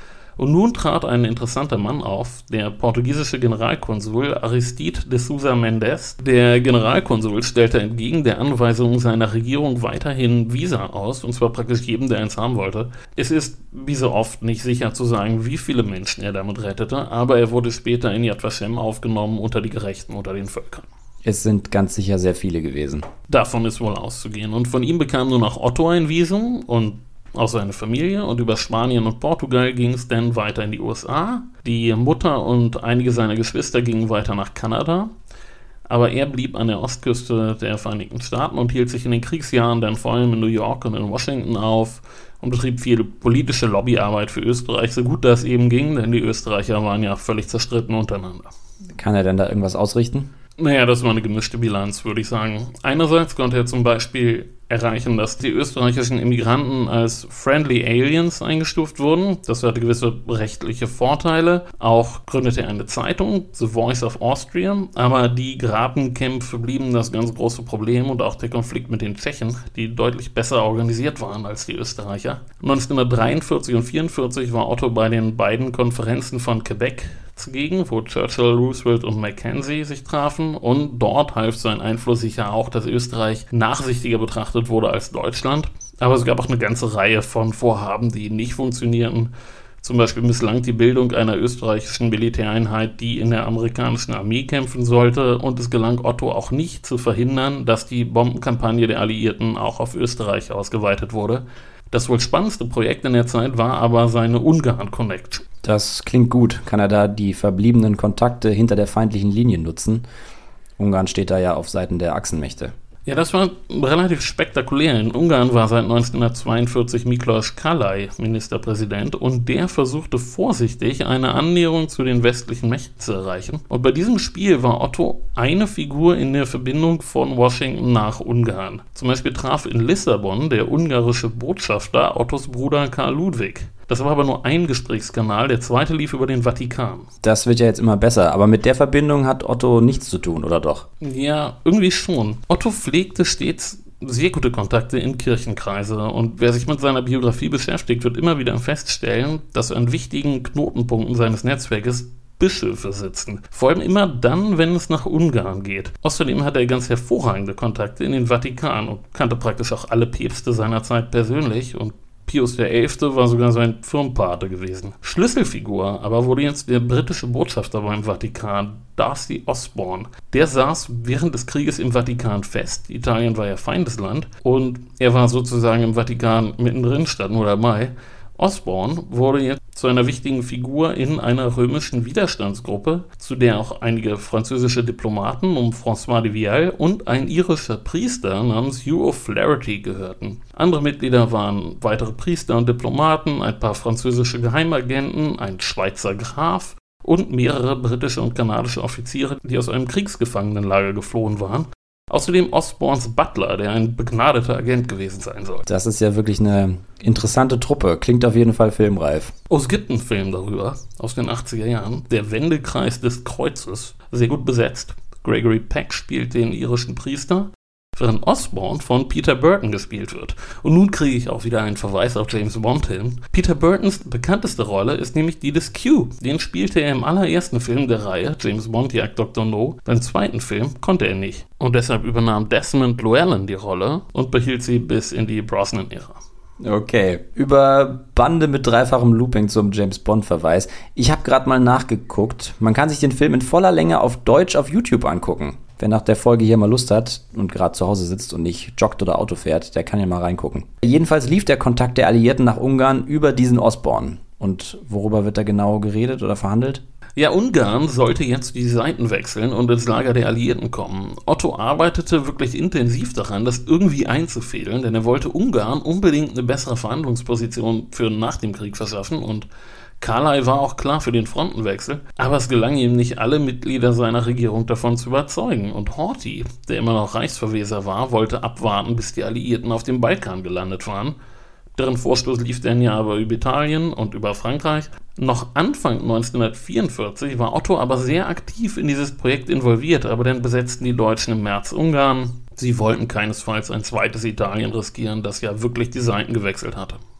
Und nun trat ein interessanter Mann auf, der portugiesische Generalkonsul Aristide de Sousa Mendes. Der Generalkonsul stellte entgegen der Anweisung seiner Regierung weiterhin Visa aus, und zwar praktisch jedem, der eins haben wollte. Es ist, wie so oft, nicht sicher zu sagen, wie viele Menschen er damit rettete, aber er wurde später in Yad Vashem aufgenommen unter die Gerechten unter den Völkern. Es sind ganz sicher sehr viele gewesen. Davon ist wohl auszugehen. Und von ihm bekam nur noch Otto ein Visum und auch seine Familie, und über Spanien und Portugal ging es dann weiter in die U S A. Die Mutter und einige seiner Geschwister gingen weiter nach Kanada, aber er blieb an der Ostküste der Vereinigten Staaten und hielt sich in den Kriegsjahren dann vor allem in New York und in Washington auf und betrieb viel politische Lobbyarbeit für Österreich, so gut das eben ging, denn die Österreicher waren ja völlig zerstritten untereinander. Kann er denn da irgendwas ausrichten? Naja, das war eine gemischte Bilanz, würde ich sagen. Einerseits konnte er zum Beispiel erreichen, dass die österreichischen Immigranten als Friendly Aliens eingestuft wurden. Das hatte gewisse rechtliche Vorteile. Auch gründete er eine Zeitung, The Voice of Austria, aber die Grabenkämpfe blieben das ganz große Problem und auch der Konflikt mit den Tschechen, die deutlich besser organisiert waren als die Österreicher. neunzehnhundertdreiundvierzig und vierundvierzig war Otto bei den beiden Konferenzen von Quebec zugegen, wo Churchill, Roosevelt und Mackenzie sich trafen, und dort half sein Einfluss sicher auch, dass Österreich nachsichtiger betrachtet wurde als Deutschland. Aber es gab auch eine ganze Reihe von Vorhaben, die nicht funktionierten. Zum Beispiel misslang die Bildung einer österreichischen Militäreinheit, die in der amerikanischen Armee kämpfen sollte, und es gelang Otto auch nicht zu verhindern, dass die Bombenkampagne der Alliierten auch auf Österreich ausgeweitet wurde. Das wohl spannendste Projekt in der Zeit war aber seine Ungarn-Connection. Das klingt gut. Kann er da die verbliebenen Kontakte hinter der feindlichen Linie nutzen? Ungarn steht da ja auf Seiten der Achsenmächte. Ja, das war relativ spektakulär. In Ungarn war seit neunzehnhundertzweiundvierzig Miklos Kálai Ministerpräsident, und der versuchte vorsichtig eine Annäherung zu den westlichen Mächten zu erreichen. Und bei diesem Spiel war Otto eine Figur in der Verbindung von Washington nach Ungarn. Zum Beispiel traf in Lissabon der ungarische Botschafter Ottos Bruder Karl Ludwig. Das war aber nur ein Gesprächskanal, der zweite lief über den Vatikan. Das wird ja jetzt immer besser, aber mit der Verbindung hat Otto nichts zu tun, oder doch? Ja, irgendwie schon. Otto pflegte stets sehr gute Kontakte in Kirchenkreise, und wer sich mit seiner Biografie beschäftigt, wird immer wieder feststellen, dass an wichtigen Knotenpunkten seines Netzwerkes Bischöfe sitzen. Vor allem immer dann, wenn es nach Ungarn geht. Außerdem hatte er ganz hervorragende Kontakte in den Vatikan und kannte praktisch auch alle Päpste seiner Zeit persönlich, und Pius der Elfte war sogar sein Firmpate gewesen. Schlüsselfigur aber wurde jetzt der britische Botschafter beim Vatikan, D'Arcy Osborne. Der saß während des Krieges im Vatikan fest. Italien war ja Feindesland, und er war sozusagen im Vatikan mittendrin statt nur dabei. Osborne wurde jetzt zu einer wichtigen Figur in einer römischen Widerstandsgruppe, zu der auch einige französische Diplomaten um François de Vielle und ein irischer Priester namens Hugh O'Flaherty gehörten. Andere Mitglieder waren weitere Priester und Diplomaten, ein paar französische Geheimagenten, ein Schweizer Graf und mehrere britische und kanadische Offiziere, die aus einem Kriegsgefangenenlager geflohen waren. Außerdem Osborns Butler, der ein begnadeter Agent gewesen sein soll. Das ist ja wirklich eine interessante Truppe. Klingt auf jeden Fall filmreif. Oh, es gibt einen Film darüber, aus den achtziger Jahren. Der Wendekreis des Kreuzes. Sehr gut besetzt. Gregory Peck spielt den irischen Priester, während Osborne von Peter Burton gespielt wird. Und nun kriege ich auch wieder einen Verweis auf James Bond hin. Peter Burtons bekannteste Rolle ist nämlich die des Q. Den spielte er im allerersten Film der Reihe, James Bond jagt Doktor No. Beim zweiten Film konnte er nicht. Und deshalb übernahm Desmond Llewellyn die Rolle und behielt sie bis in die Brosnan-Ära. Okay, über Bande mit dreifachem Looping zum James-Bond-Verweis. Ich habe gerade mal nachgeguckt. Man kann sich den Film in voller Länge auf Deutsch auf YouTube angucken. Wer nach der Folge hier mal Lust hat und gerade zu Hause sitzt und nicht joggt oder Auto fährt, der kann ja mal reingucken. Jedenfalls lief der Kontakt der Alliierten nach Ungarn über diesen Osborne. Und worüber wird da genau geredet oder verhandelt? Ja, Ungarn sollte jetzt die Seiten wechseln und ins Lager der Alliierten kommen. Otto arbeitete wirklich intensiv daran, das irgendwie einzufädeln, denn er wollte Ungarn unbedingt eine bessere Verhandlungsposition für nach dem Krieg verschaffen, und Kálai war auch klar für den Frontenwechsel, aber es gelang ihm nicht, alle Mitglieder seiner Regierung davon zu überzeugen. Und Horthy, der immer noch Reichsverweser war, wollte abwarten, bis die Alliierten auf dem Balkan gelandet waren. Deren Vorstoß lief dann ja aber über Italien und über Frankreich. Noch Anfang neunzehnhundertvierundvierzig war Otto aber sehr aktiv in dieses Projekt involviert, aber dann besetzten die Deutschen im März Ungarn. Sie wollten keinesfalls ein zweites Italien riskieren, das ja wirklich die Seiten gewechselt hatte.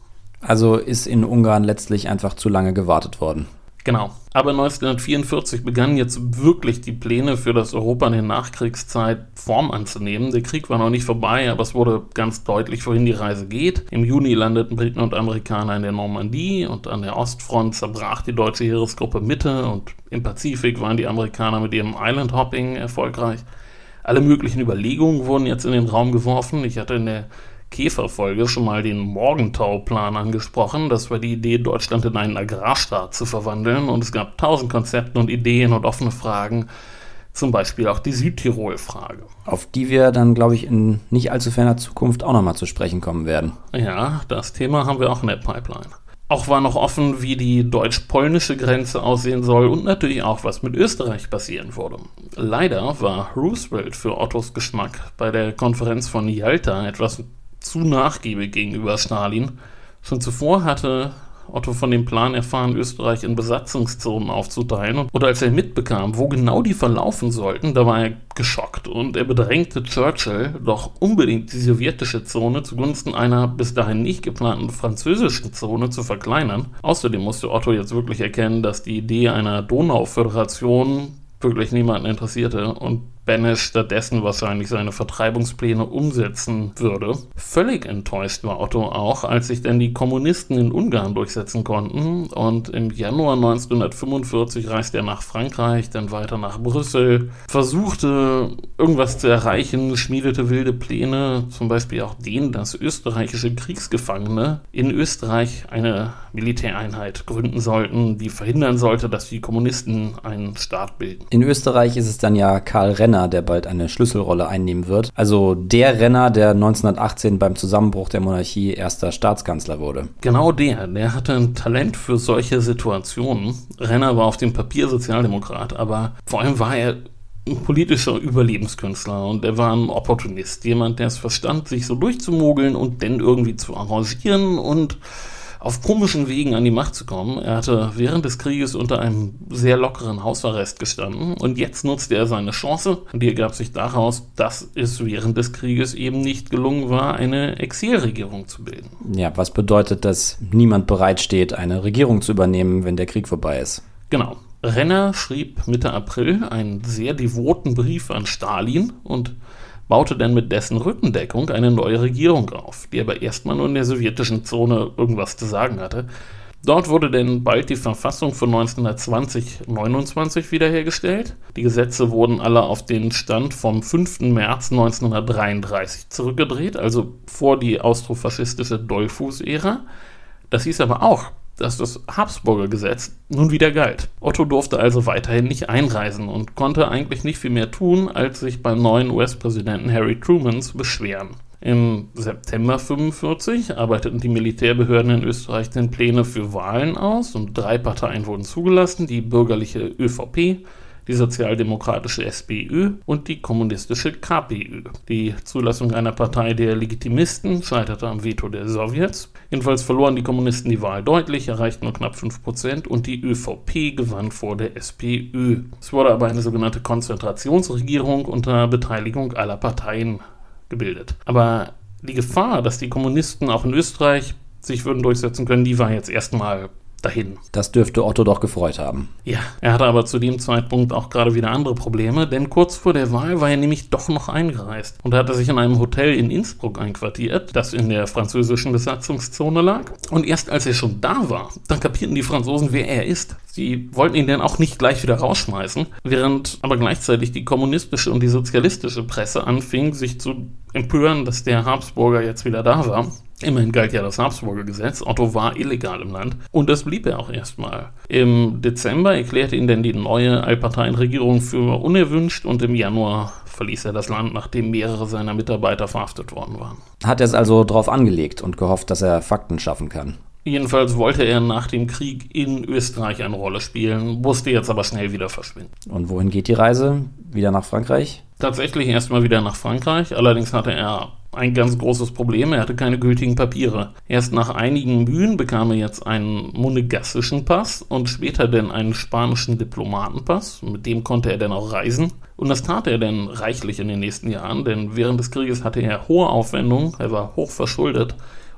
Also ist in Ungarn letztlich einfach zu lange gewartet worden. Genau. Aber neunzehnhundertvierundvierzig begannen jetzt wirklich die Pläne für das Europa in der Nachkriegszeit Form anzunehmen. Der Krieg war noch nicht vorbei, aber es wurde ganz deutlich, wohin die Reise geht. Im Juni landeten Briten und Amerikaner in der Normandie und an der Ostfront zerbrach die deutsche Heeresgruppe Mitte und im Pazifik waren die Amerikaner mit ihrem Island-Hopping erfolgreich. Alle möglichen Überlegungen wurden jetzt in den Raum geworfen. Ich hatte in der Käferfolge schon mal den Morgenthau-Plan angesprochen. Das war die Idee, Deutschland in einen Agrarstaat zu verwandeln. Und es gab tausend Konzepte und Ideen und offene Fragen. Zum Beispiel auch die Südtirol-Frage. Auf die wir dann, glaube ich, in nicht allzu ferner Zukunft auch nochmal zu sprechen kommen werden. Ja, das Thema haben wir auch in der Pipeline. Auch war noch offen, wie die deutsch-polnische Grenze aussehen soll und natürlich auch, was mit Österreich passieren würde. Leider war Roosevelt für Ottos Geschmack bei der Konferenz von Jalta etwas zu nachgiebig gegenüber Stalin. Schon zuvor hatte Otto von dem Plan erfahren, Österreich in Besatzungszonen aufzuteilen. Und als er mitbekam, wo genau die verlaufen sollten, da war er geschockt. Und er bedrängte Churchill, doch unbedingt die sowjetische Zone zugunsten einer bis dahin nicht geplanten französischen Zone zu verkleinern. Außerdem musste Otto jetzt wirklich erkennen, dass die Idee einer Donau-Föderation wirklich niemanden interessierte und Benesch stattdessen wahrscheinlich seine Vertreibungspläne umsetzen würde. Völlig enttäuscht war Otto auch, als sich dann die Kommunisten in Ungarn durchsetzen konnten und im Januar neunzehnhundertfünfundvierzig reiste er nach Frankreich, dann weiter nach Brüssel, versuchte irgendwas zu erreichen, schmiedete wilde Pläne, zum Beispiel auch den, dass österreichische Kriegsgefangene in Österreich eine Militäreinheit gründen sollten, die verhindern sollte, dass die Kommunisten einen Staat bilden. In Österreich ist es dann ja Karl Renner, der bald eine Schlüsselrolle einnehmen wird. Also der Renner, der neunzehnhundertachtzehn beim Zusammenbruch der Monarchie erster Staatskanzler wurde. Genau der. Der hatte ein Talent für solche Situationen. Renner war auf dem Papier Sozialdemokrat, aber vor allem war er ein politischer Überlebenskünstler und er war ein Opportunist. Jemand, der es verstand, sich so durchzumogeln und dann irgendwie zu arrangieren und auf komischen Wegen an die Macht zu kommen. Er hatte während des Krieges unter einem sehr lockeren Hausarrest gestanden und jetzt nutzte er seine Chance und die ergab sich daraus, dass es während des Krieges eben nicht gelungen war, eine Exilregierung zu bilden. Ja, was bedeutet, dass niemand bereit steht, eine Regierung zu übernehmen, wenn der Krieg vorbei ist? Genau. Renner schrieb Mitte April einen sehr devoten Brief an Stalin und baute dann mit dessen Rückendeckung eine neue Regierung auf, die aber erstmal nur in der sowjetischen Zone irgendwas zu sagen hatte. Dort wurde dann bald die Verfassung von neunzehnhundertzwanzig neunundzwanzig wiederhergestellt. Die Gesetze wurden alle auf den Stand vom fünften März neunzehnhundertdreiunddreißig zurückgedreht, also vor die austrofaschistische Dollfuß-Ära. Das hieß aber auch, dass das Habsburger Gesetz nun wieder galt. Otto durfte also weiterhin nicht einreisen und konnte eigentlich nicht viel mehr tun, als sich beim neuen U S-Präsidenten Harry Truman zu beschweren. Im September fünfundvierzig arbeiteten die Militärbehörden in Österreich dann Pläne für Wahlen aus und drei Parteien wurden zugelassen, die bürgerliche ÖVP, die sozialdemokratische SPÖ und die kommunistische KPÖ. Die Zulassung einer Partei der Legitimisten scheiterte am Veto der Sowjets. Jedenfalls verloren die Kommunisten die Wahl deutlich, erreichten nur knapp fünf Prozent und die ÖVP gewann vor der SPÖ. Es wurde aber eine sogenannte Konzentrationsregierung unter Beteiligung aller Parteien gebildet. Aber die Gefahr, dass die Kommunisten auch in Österreich sich würden durchsetzen können, die war jetzt erstmal dahin. Das dürfte Otto doch gefreut haben. Ja, er hatte aber zu dem Zeitpunkt auch gerade wieder andere Probleme, denn kurz vor der Wahl war er nämlich doch noch eingereist und hatte sich in einem Hotel in Innsbruck einquartiert, das in der französischen Besatzungszone lag. Und erst als er schon da war, dann kapierten die Franzosen, wer er ist. Sie wollten ihn dann auch nicht gleich wieder rausschmeißen, während aber gleichzeitig die kommunistische und die sozialistische Presse anfing, sich zu empören, dass der Habsburger jetzt wieder da war. Immerhin galt ja das Habsburger Gesetz, Otto war illegal im Land und das blieb er auch erstmal. Im Dezember erklärte ihn dann die neue Allparteienregierung für unerwünscht und im Januar verließ er das Land, nachdem mehrere seiner Mitarbeiter verhaftet worden waren. Hat er es also drauf angelegt und gehofft, dass er Fakten schaffen kann? Jedenfalls wollte er nach dem Krieg in Österreich eine Rolle spielen, musste jetzt aber schnell wieder verschwinden. Und wohin geht die Reise? Wieder nach Frankreich? Tatsächlich erstmal wieder nach Frankreich, allerdings hatte er ein ganz großes Problem, er hatte keine gültigen Papiere. Erst nach einigen Mühen bekam er jetzt einen monegassischen Pass und später dann einen spanischen Diplomatenpass, mit dem konnte er dann auch reisen. Und das tat er dann reichlich in den nächsten Jahren, denn während des Krieges hatte er hohe Aufwendungen, er war hoch verschuldet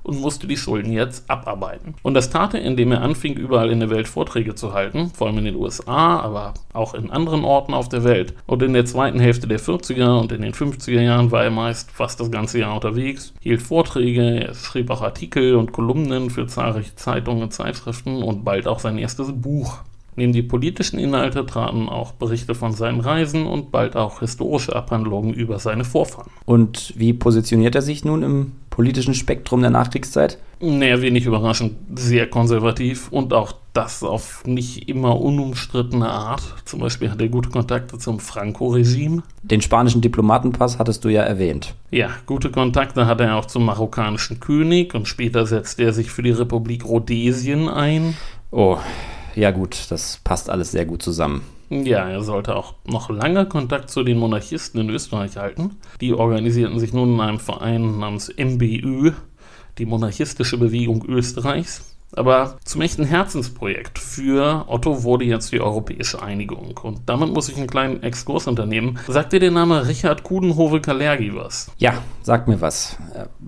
und musste die Schulden jetzt abarbeiten. Und das tat er, indem er anfing, überall in der Welt Vorträge zu halten, vor allem in den U S A, aber auch in anderen Orten auf der Welt. Und in der zweiten Hälfte der vierziger und in den fünfziger Jahren war er meist fast das ganze Jahr unterwegs, hielt Vorträge, er schrieb auch Artikel und Kolumnen für zahlreiche Zeitungen und Zeitschriften und bald auch sein erstes Buch. Neben die politischen Inhalte traten auch Berichte von seinen Reisen und bald auch historische Abhandlungen über seine Vorfahren. Und wie positioniert er sich nun im politischen Spektrum der Nachkriegszeit? Naja, wenig überraschend, sehr konservativ und auch das auf nicht immer unumstrittene Art. Zum Beispiel hat er gute Kontakte zum Franco-Regime. Den spanischen Diplomatenpass hattest du ja erwähnt. Ja, gute Kontakte hatte er auch zum marokkanischen König und später setzte er sich für die Republik Rhodesien ein. Oh, ja gut, das passt alles sehr gut zusammen. Ja, er sollte auch noch lange Kontakt zu den Monarchisten in Österreich halten. Die organisierten sich nun in einem Verein namens M B Ö, die Monarchistische Bewegung Österreichs. Aber zum echten Herzensprojekt für Otto wurde jetzt die europäische Einigung. Und damit muss ich einen kleinen Exkurs unternehmen. Sagt dir der Name Richard Coudenhove-Kalergi was? Ja, sagt mir was.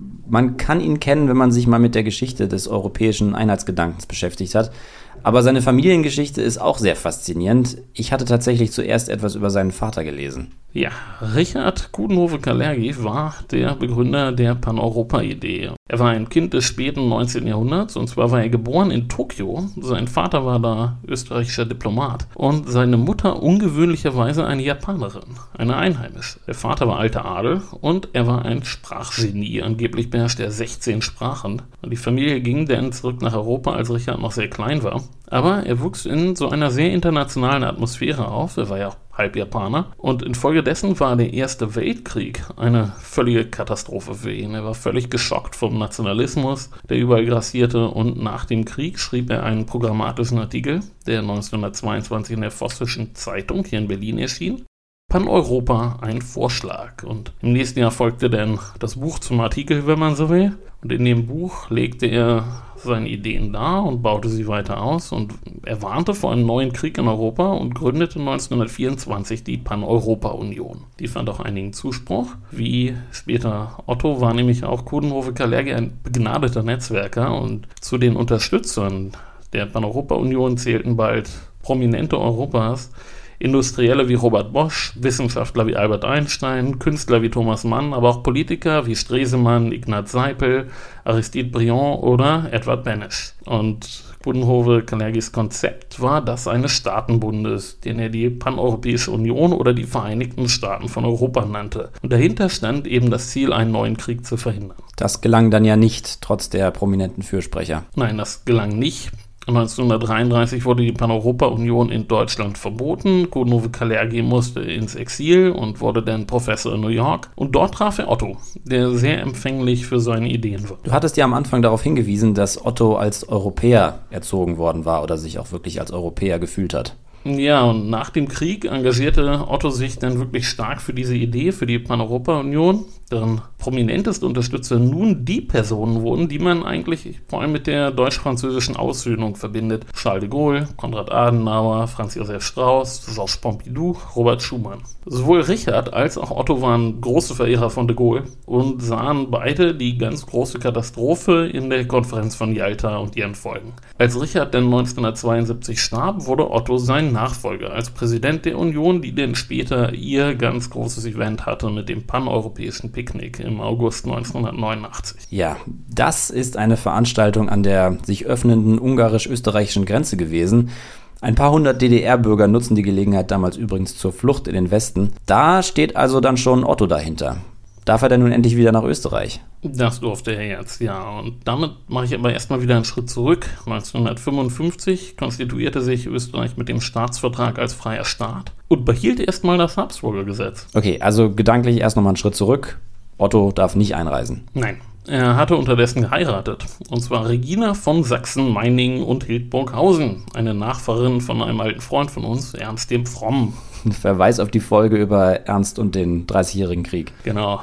Man kann ihn kennen, wenn man sich mal mit der Geschichte des europäischen Einheitsgedankens beschäftigt hat. Aber seine Familiengeschichte ist auch sehr faszinierend. Ich hatte tatsächlich zuerst etwas über seinen Vater gelesen. Ja, Richard Coudenhove-Kalergi war der Begründer der Pan-Europa-Idee. Er war ein Kind des späten neunzehnten Jahrhunderts und zwar war er geboren in Tokio. Sein Vater war da österreichischer Diplomat und seine Mutter ungewöhnlicherweise eine Japanerin, eine Einheimische. Der Vater war alter Adel und er war ein Sprachgenie. Angeblich beherrschte er sechzehn Sprachen. Und die Familie ging dann zurück nach Europa, als Richard noch sehr klein war. Aber er wuchs in so einer sehr internationalen Atmosphäre auf. Er war ja auch halb Japaner. Und infolgedessen war der Erste Weltkrieg eine völlige Katastrophe für ihn. Er war völlig geschockt vom Nationalismus, der überall grassierte. Und nach dem Krieg schrieb er einen programmatischen Artikel, der neunzehnhundertzweiundzwanzig in der Vossischen Zeitung hier in Berlin erschien. Pan-Europa, ein Vorschlag. Und im nächsten Jahr folgte dann das Buch zum Artikel, wenn man so will. Und in dem Buch legte er seine Ideen dar und baute sie weiter aus. Und er warnte vor einem neuen Krieg in Europa und gründete neunzehnhundertvierundzwanzig die Pan-Europa-Union. Die fand auch einigen Zuspruch. Wie später Otto war nämlich auch Coudenhove-Kalergi ein begnadeter Netzwerker. Und zu den Unterstützern der Pan-Europa-Union zählten bald Prominente Europas, Industrielle wie Robert Bosch, Wissenschaftler wie Albert Einstein, Künstler wie Thomas Mann, aber auch Politiker wie Stresemann, Ignaz Seipel, Aristide Briand oder Edward Benes. Und Coudenhove-Kalergis Konzept war das eines Staatenbundes, den er die Paneuropäische Union oder die Vereinigten Staaten von Europa nannte. Und dahinter stand eben das Ziel, einen neuen Krieg zu verhindern. Das gelang dann ja nicht, trotz der prominenten Fürsprecher. Nein, das gelang nicht. neunzehnhundertdreiunddreißig wurde die Pan-Europa-Union in Deutschland verboten. Coudenhove-Kalergi musste ins Exil und wurde dann Professor in New York. Und dort traf er Otto, der sehr empfänglich für seine Ideen war. Du hattest ja am Anfang darauf hingewiesen, dass Otto als Europäer erzogen worden war oder sich auch wirklich als Europäer gefühlt hat. Ja, und nach dem Krieg engagierte Otto sich dann wirklich stark für diese Idee, für die Pan-Europa-Union, deren prominenteste Unterstützer nun die Personen wurden, die man eigentlich vor allem mit der deutsch-französischen Aussöhnung verbindet. Charles de Gaulle, Konrad Adenauer, Franz Josef Strauß, Georges Pompidou, Robert Schuman. Sowohl Richard als auch Otto waren große Verehrer von de Gaulle und sahen beide die ganz große Katastrophe in der Konferenz von Jalta und ihren Folgen. Als Richard dann neunzehnhundertzweiundsiebzig starb, wurde Otto sein Nachfolger als Präsident der Union, die dann später ihr ganz großes Event hatte mit dem paneuropäischen Picknick im August neunzehnhundertneunundachtzig. Ja, das ist eine Veranstaltung an der sich öffnenden ungarisch-österreichischen Grenze gewesen. Ein paar hundert D D R-Bürger nutzen die Gelegenheit damals übrigens zur Flucht in den Westen. Da steht also dann schon Otto dahinter. Darf er denn nun endlich wieder nach Österreich? Das durfte er jetzt, ja. Und damit mache ich aber erstmal wieder einen Schritt zurück. neunzehnhundertfünfundfünfzig konstituierte sich Österreich mit dem Staatsvertrag als freier Staat und behielt erstmal das Habsburger Gesetz. Okay, also gedanklich erst nochmal einen Schritt zurück. Otto darf nicht einreisen. Nein. Er hatte unterdessen geheiratet, und zwar Regina von Sachsen, Meiningen und Hildburghausen, eine Nachfahrin von einem alten Freund von uns, Ernst dem Fromm. Ein Verweis auf die Folge über Ernst und den dreißigjährigen Krieg. Genau.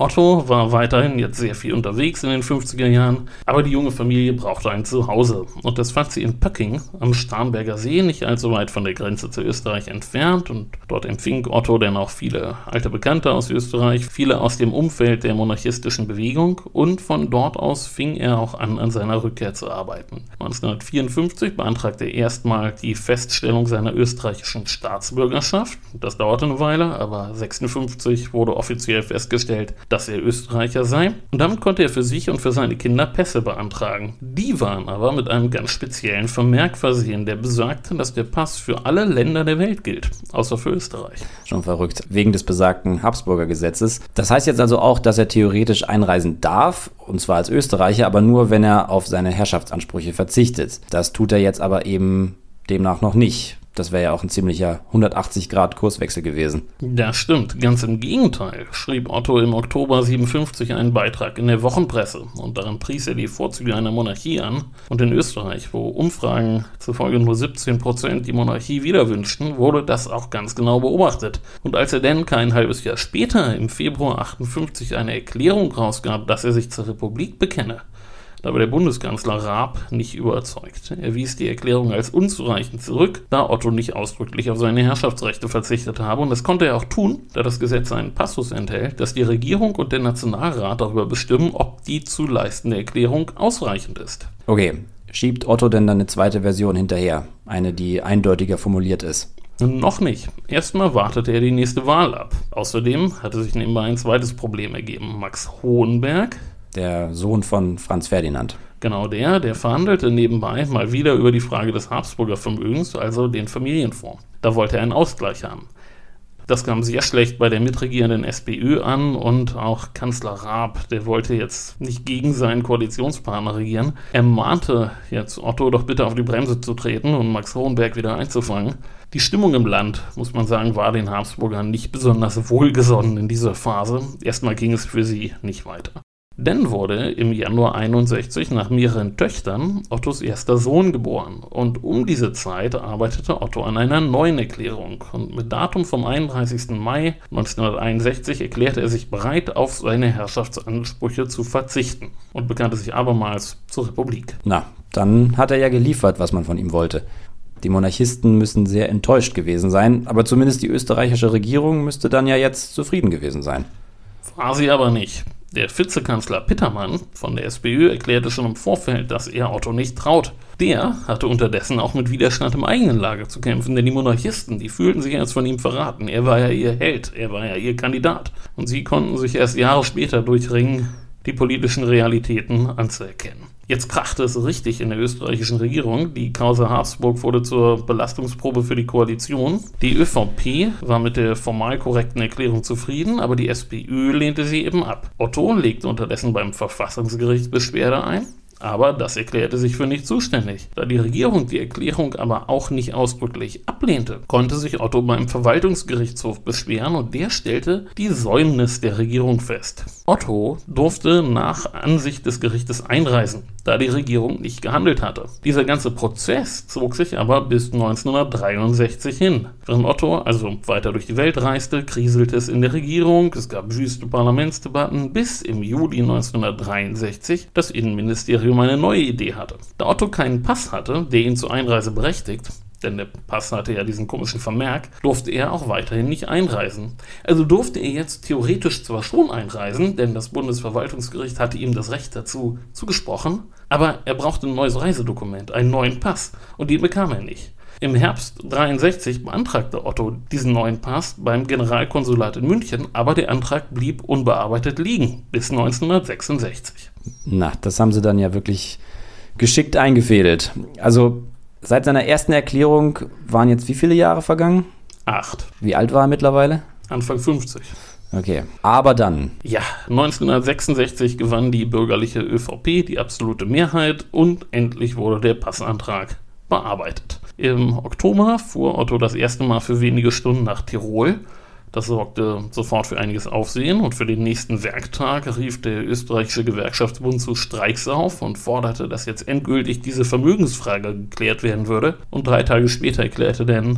Otto war weiterhin jetzt sehr viel unterwegs in den fünfziger Jahren, aber die junge Familie brauchte ein Zuhause. Und das fand sie in Pöcking am Starnberger See, nicht allzu weit von der Grenze zu Österreich entfernt. Und dort empfing Otto dann auch viele alte Bekannte aus Österreich, viele aus dem Umfeld der monarchistischen Bewegung. Und von dort aus fing er auch an, an seiner Rückkehr zu arbeiten. neunzehnhundertvierundfünfzig beantragte er erstmal die Feststellung seiner österreichischen Staatsbürgerschaft. Das dauerte eine Weile, aber sechsundfünfzig wurde offiziell festgestellt, dass er Österreicher sei. Und damit konnte er für sich und für seine Kinder Pässe beantragen. Die waren aber mit einem ganz speziellen Vermerk versehen, der besagte, dass der Pass für alle Länder der Welt gilt, außer für Österreich. Schon verrückt, wegen des besagten Habsburger Gesetzes. Das heißt jetzt also auch, dass er theoretisch einreisen darf, und zwar als Österreicher, aber nur, wenn er auf seine Herrschaftsansprüche verzichtet. Das tut er jetzt aber eben demnach noch nicht. Das wäre ja auch ein ziemlicher hundertachtzig Grad Kurswechsel gewesen. Das stimmt. Ganz im Gegenteil schrieb Otto im Oktober siebenundfünfzig einen Beitrag in der Wochenpresse und darin pries er die Vorzüge einer Monarchie an. Und in Österreich, wo Umfragen zufolge nur siebzehn Prozent die Monarchie wieder wünschten, wurde das auch ganz genau beobachtet. Und als er dann kein halbes Jahr später, im Februar achtundfünfzig, eine Erklärung rausgab, dass er sich zur Republik bekenne, da war der Bundeskanzler Raab nicht überzeugt. Er wies die Erklärung als unzureichend zurück, da Otto nicht ausdrücklich auf seine Herrschaftsrechte verzichtet habe. Und das konnte er auch tun, da das Gesetz einen Passus enthält, dass die Regierung und der Nationalrat darüber bestimmen, ob die zu leistende Erklärung ausreichend ist. Okay, schiebt Otto denn dann eine zweite Version hinterher? Eine, die eindeutiger formuliert ist? Noch nicht. Erstmal wartete er die nächste Wahl ab. Außerdem hatte sich nebenbei ein zweites Problem ergeben. Max Hohenberg, der Sohn von Franz Ferdinand. Genau der, der verhandelte nebenbei mal wieder über die Frage des Habsburger Vermögens, also den Familienfonds. Da wollte er einen Ausgleich haben. Das kam sehr schlecht bei der mitregierenden SPÖ an und auch Kanzler Raab, der wollte jetzt nicht gegen seinen Koalitionspartner regieren. Er mahnte jetzt Otto doch bitte auf die Bremse zu treten und Max Hohenberg wieder einzufangen. Die Stimmung im Land, muss man sagen, war den Habsburgern nicht besonders wohlgesonnen in dieser Phase. Erstmal ging es für sie nicht weiter. Dann wurde im Januar einundsechzig nach mehreren Töchtern Ottos erster Sohn geboren und um diese Zeit arbeitete Otto an einer neuen Erklärung und mit Datum vom einunddreißigsten Mai neunzehnhunderteinundsechzig erklärte er sich bereit, auf seine Herrschaftsansprüche zu verzichten und bekannte sich abermals zur Republik. Na, dann hat er ja geliefert, was man von ihm wollte. Die Monarchisten müssen sehr enttäuscht gewesen sein, aber zumindest die österreichische Regierung müsste dann ja jetzt zufrieden gewesen sein. War sie aber nicht. Der Vizekanzler Pittermann von der SPÖ erklärte schon im Vorfeld, dass er Otto nicht traut. Der hatte unterdessen auch mit Widerstand im eigenen Lager zu kämpfen, denn die Monarchisten, die fühlten sich jetzt von ihm verraten. Er war ja ihr Held, er war ja ihr Kandidat. Und sie konnten sich erst Jahre später durchringen, die politischen Realitäten anzuerkennen. Jetzt krachte es richtig in der österreichischen Regierung. Die Causa Habsburg wurde zur Belastungsprobe für die Koalition. Die ÖVP war mit der formal korrekten Erklärung zufrieden, aber die SPÖ lehnte sie eben ab. Otto legte unterdessen beim Verfassungsgericht Beschwerde ein, aber das erklärte sich für nicht zuständig. Da die Regierung die Erklärung aber auch nicht ausdrücklich ablehnte, konnte sich Otto beim Verwaltungsgerichtshof beschweren und der stellte die Säumnis der Regierung fest. Otto durfte nach Ansicht des Gerichtes einreisen, da die Regierung nicht gehandelt hatte. Dieser ganze Prozess zog sich aber bis neunzehnhundertdreiundsechzig hin. Während Otto also weiter durch die Welt reiste, kriselte es in der Regierung, es gab wüste Parlamentsdebatten, bis im Juli neunzehnhundertdreiundsechzig das Innenministerium eine neue Idee hatte. Da Otto keinen Pass hatte, der ihn zur Einreise berechtigt, denn der Pass hatte ja diesen komischen Vermerk, durfte er auch weiterhin nicht einreisen. Also durfte er jetzt theoretisch zwar schon einreisen, denn das Bundesverwaltungsgericht hatte ihm das Recht dazu zugesprochen, aber er brauchte ein neues Reisedokument, einen neuen Pass, und den bekam er nicht. Im Herbst dreiundsechzig beantragte Otto diesen neuen Pass beim Generalkonsulat in München, aber der Antrag blieb unbearbeitet liegen bis neunzehnhundertsechsundsechzig. Na, das haben sie dann ja wirklich geschickt eingefädelt. Also seit seiner ersten Erklärung waren jetzt wie viele Jahre vergangen? Acht. Wie alt war er mittlerweile? Anfang fünfzig. Okay, aber dann. Ja, neunzehnhundertsechsundsechzig gewann die bürgerliche ÖVP die absolute Mehrheit und endlich wurde der Passantrag bearbeitet. Im Oktober fuhr Otto das erste Mal für wenige Stunden nach Tirol. Das sorgte sofort für einiges Aufsehen und für den nächsten Werktag rief der österreichische Gewerkschaftsbund zu Streiks auf und forderte, dass jetzt endgültig diese Vermögensfrage geklärt werden würde. Und drei Tage später erklärte dann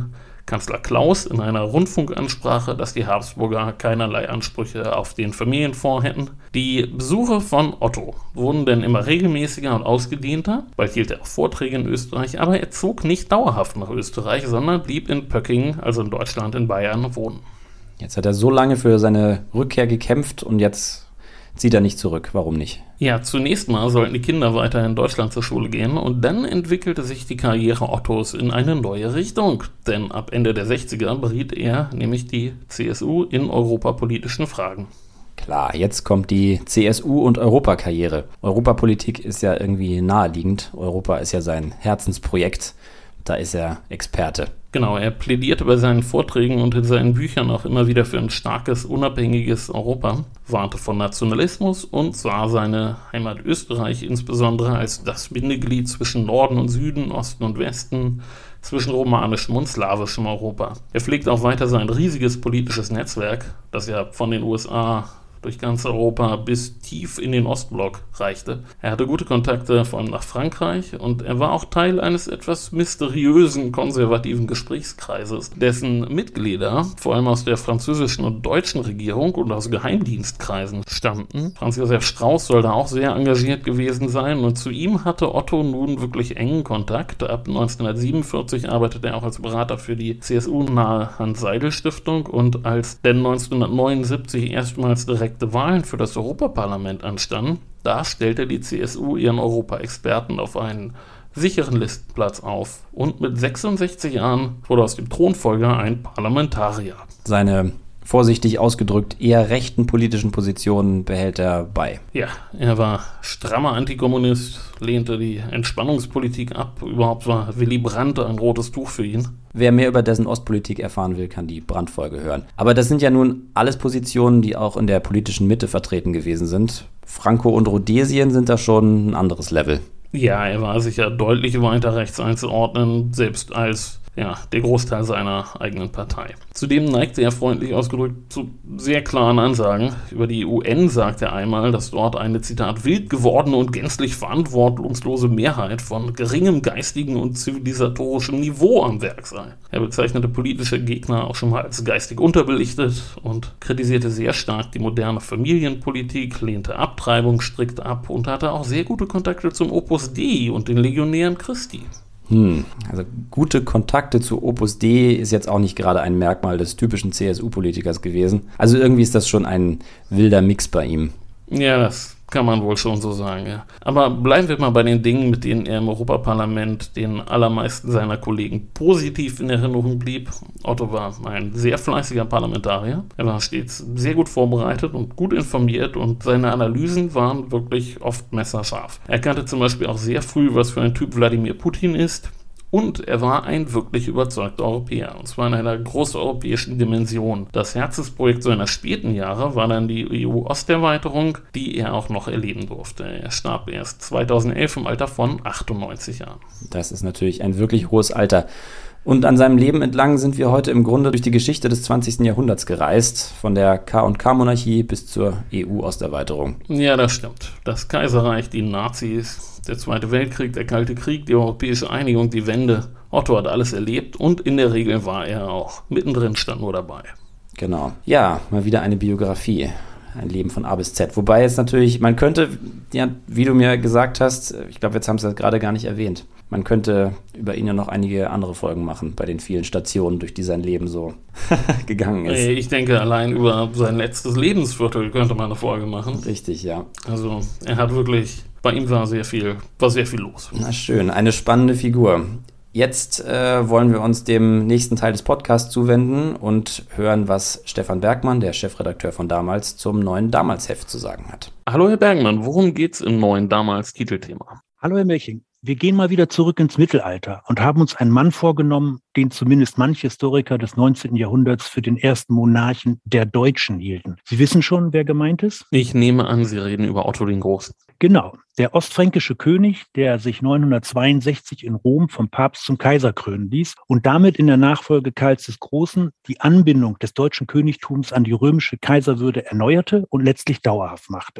Kanzler Klaus in einer Rundfunkansprache, dass die Habsburger keinerlei Ansprüche auf den Familienfonds hätten. Die Besuche von Otto wurden dann immer regelmäßiger und ausgedehnter. Bald hielt er auch Vorträge in Österreich, aber er zog nicht dauerhaft nach Österreich, sondern blieb in Pöcking, also in Deutschland, in Bayern, wohnen. Jetzt hat er so lange für seine Rückkehr gekämpft und jetzt zieht er nicht zurück. Warum nicht? Ja, zunächst mal sollten die Kinder weiter in Deutschland zur Schule gehen und dann entwickelte sich die Karriere Ottos in eine neue Richtung. Denn ab Ende der sechziger beriet er nämlich die C S U in europapolitischen Fragen. Klar, jetzt kommt die C S U- und Europakarriere. Europapolitik ist ja irgendwie naheliegend. Europa ist ja sein Herzensprojekt. Da ist er Experte. Genau, er plädierte bei seinen Vorträgen und in seinen Büchern auch immer wieder für ein starkes, unabhängiges Europa, warnte von Nationalismus und sah seine Heimat Österreich insbesondere als das Bindeglied zwischen Norden und Süden, Osten und Westen, zwischen romanischem und slawischem Europa. Er pflegt auch weiter sein riesiges politisches Netzwerk, das ja von den U S A durch ganz Europa bis tief in den Ostblock reichte. Er hatte gute Kontakte, vor allem nach Frankreich, und er war auch Teil eines etwas mysteriösen konservativen Gesprächskreises, dessen Mitglieder vor allem aus der französischen und deutschen Regierung und aus Geheimdienstkreisen stammten. Franz Josef Strauß soll da auch sehr engagiert gewesen sein, und zu ihm hatte Otto nun wirklich engen Kontakt. Ab neunzehnhundertsiebenundvierzig arbeitete er auch als Berater für die C S U-nahe Hans-Seidel-Stiftung, und als dann neunzehnhundertneunundsiebzig erstmals direkt Wahlen für das Europaparlament anstanden, da stellte die C S U ihren Europa-Experten auf einen sicheren Listenplatz auf und mit sechsundsechzig Jahren wurde aus dem Thronfolger ein Parlamentarier. Seine vorsichtig ausgedrückt eher rechten politischen Positionen behält er bei. Ja, er war strammer Antikommunist, lehnte die Entspannungspolitik ab. Überhaupt war Willy Brandt ein rotes Tuch für ihn. Wer mehr über dessen Ostpolitik erfahren will, kann die Brandt-Folge hören. Aber das sind ja nun alles Positionen, die auch in der politischen Mitte vertreten gewesen sind. Franco und Rhodesien sind da schon ein anderes Level. Ja, er war sicher deutlich weiter rechts einzuordnen, selbst als ja, der Großteil seiner eigenen Partei. Zudem neigte er freundlich ausgedrückt zu sehr klaren Ansagen. Über die U N sagt er einmal, dass dort eine, Zitat, wild gewordene und gänzlich verantwortungslose Mehrheit von geringem geistigen und zivilisatorischem Niveau am Werk sei. Er bezeichnete politische Gegner auch schon mal als geistig unterbelichtet und kritisierte sehr stark die moderne Familienpolitik, lehnte Abtreibung strikt ab und hatte auch sehr gute Kontakte zum Opus Dei und den Legionären Christi. Hm, also gute Kontakte zu Opus Dei ist jetzt auch nicht gerade ein Merkmal des typischen C S U-Politikers gewesen. Also irgendwie ist das schon ein wilder Mix bei ihm. Ja, das kann man wohl schon so sagen, ja. Aber bleiben wir mal bei den Dingen, mit denen er im Europaparlament den allermeisten seiner Kollegen positiv in Erinnerung blieb. Otto war ein sehr fleißiger Parlamentarier. Er war stets sehr gut vorbereitet und gut informiert und seine Analysen waren wirklich oft messerscharf. Er kannte zum Beispiel auch sehr früh, was für ein Typ Wladimir Putin ist. Und er war ein wirklich überzeugter Europäer, und zwar in einer großeuropäischen Dimension. Das Herzensprojekt seiner späten Jahre war dann die E U-Osterweiterung, die er auch noch erleben durfte. Er starb erst zweitausendelf im Alter von achtundneunzig Jahren. Das ist natürlich ein wirklich hohes Alter. Und an seinem Leben entlang sind wir heute im Grunde durch die Geschichte des zwanzigsten Jahrhunderts gereist, von der K und K-Monarchie bis zur E U-Osterweiterung. Ja, das stimmt. Das Kaiserreich, die Nazis, der Zweite Weltkrieg, der Kalte Krieg, die europäische Einigung, die Wende. Otto hat alles erlebt und in der Regel war er auch mittendrin, stand nur dabei. Genau. Ja, mal wieder eine Biografie. Ein Leben von A bis Z. Wobei jetzt natürlich, man könnte, ja, wie du mir gesagt hast, ich glaube, jetzt haben sie das gerade gar nicht erwähnt, man könnte über ihn ja noch einige andere Folgen machen, bei den vielen Stationen, durch die sein Leben so gegangen ist. Ich denke, allein über sein letztes Lebensviertel könnte man eine Folge machen. Richtig, ja. Also, er hat wirklich, bei ihm war sehr viel, war sehr viel los. Na schön, eine spannende Figur. Jetzt äh, wollen wir uns dem nächsten Teil des Podcasts zuwenden und hören, was Stefan Bergmann, der Chefredakteur von Damals, zum neuen Damals-Heft zu sagen hat. Hallo Herr Bergmann, worum geht's im neuen Damals-Titelthema? Hallo Herr Melching. Wir gehen mal wieder zurück ins Mittelalter und haben uns einen Mann vorgenommen, den zumindest manche Historiker des neunzehnten Jahrhunderts für den ersten Monarchen der Deutschen hielten. Sie wissen schon, wer gemeint ist? Ich nehme an, Sie reden über Otto den Großen. Genau, der ostfränkische König, der sich neunhundertzweiundsechzig in Rom vom Papst zum Kaiser krönen ließ und damit in der Nachfolge Karls des Großen die Anbindung des deutschen Königtums an die römische Kaiserwürde erneuerte und letztlich dauerhaft machte.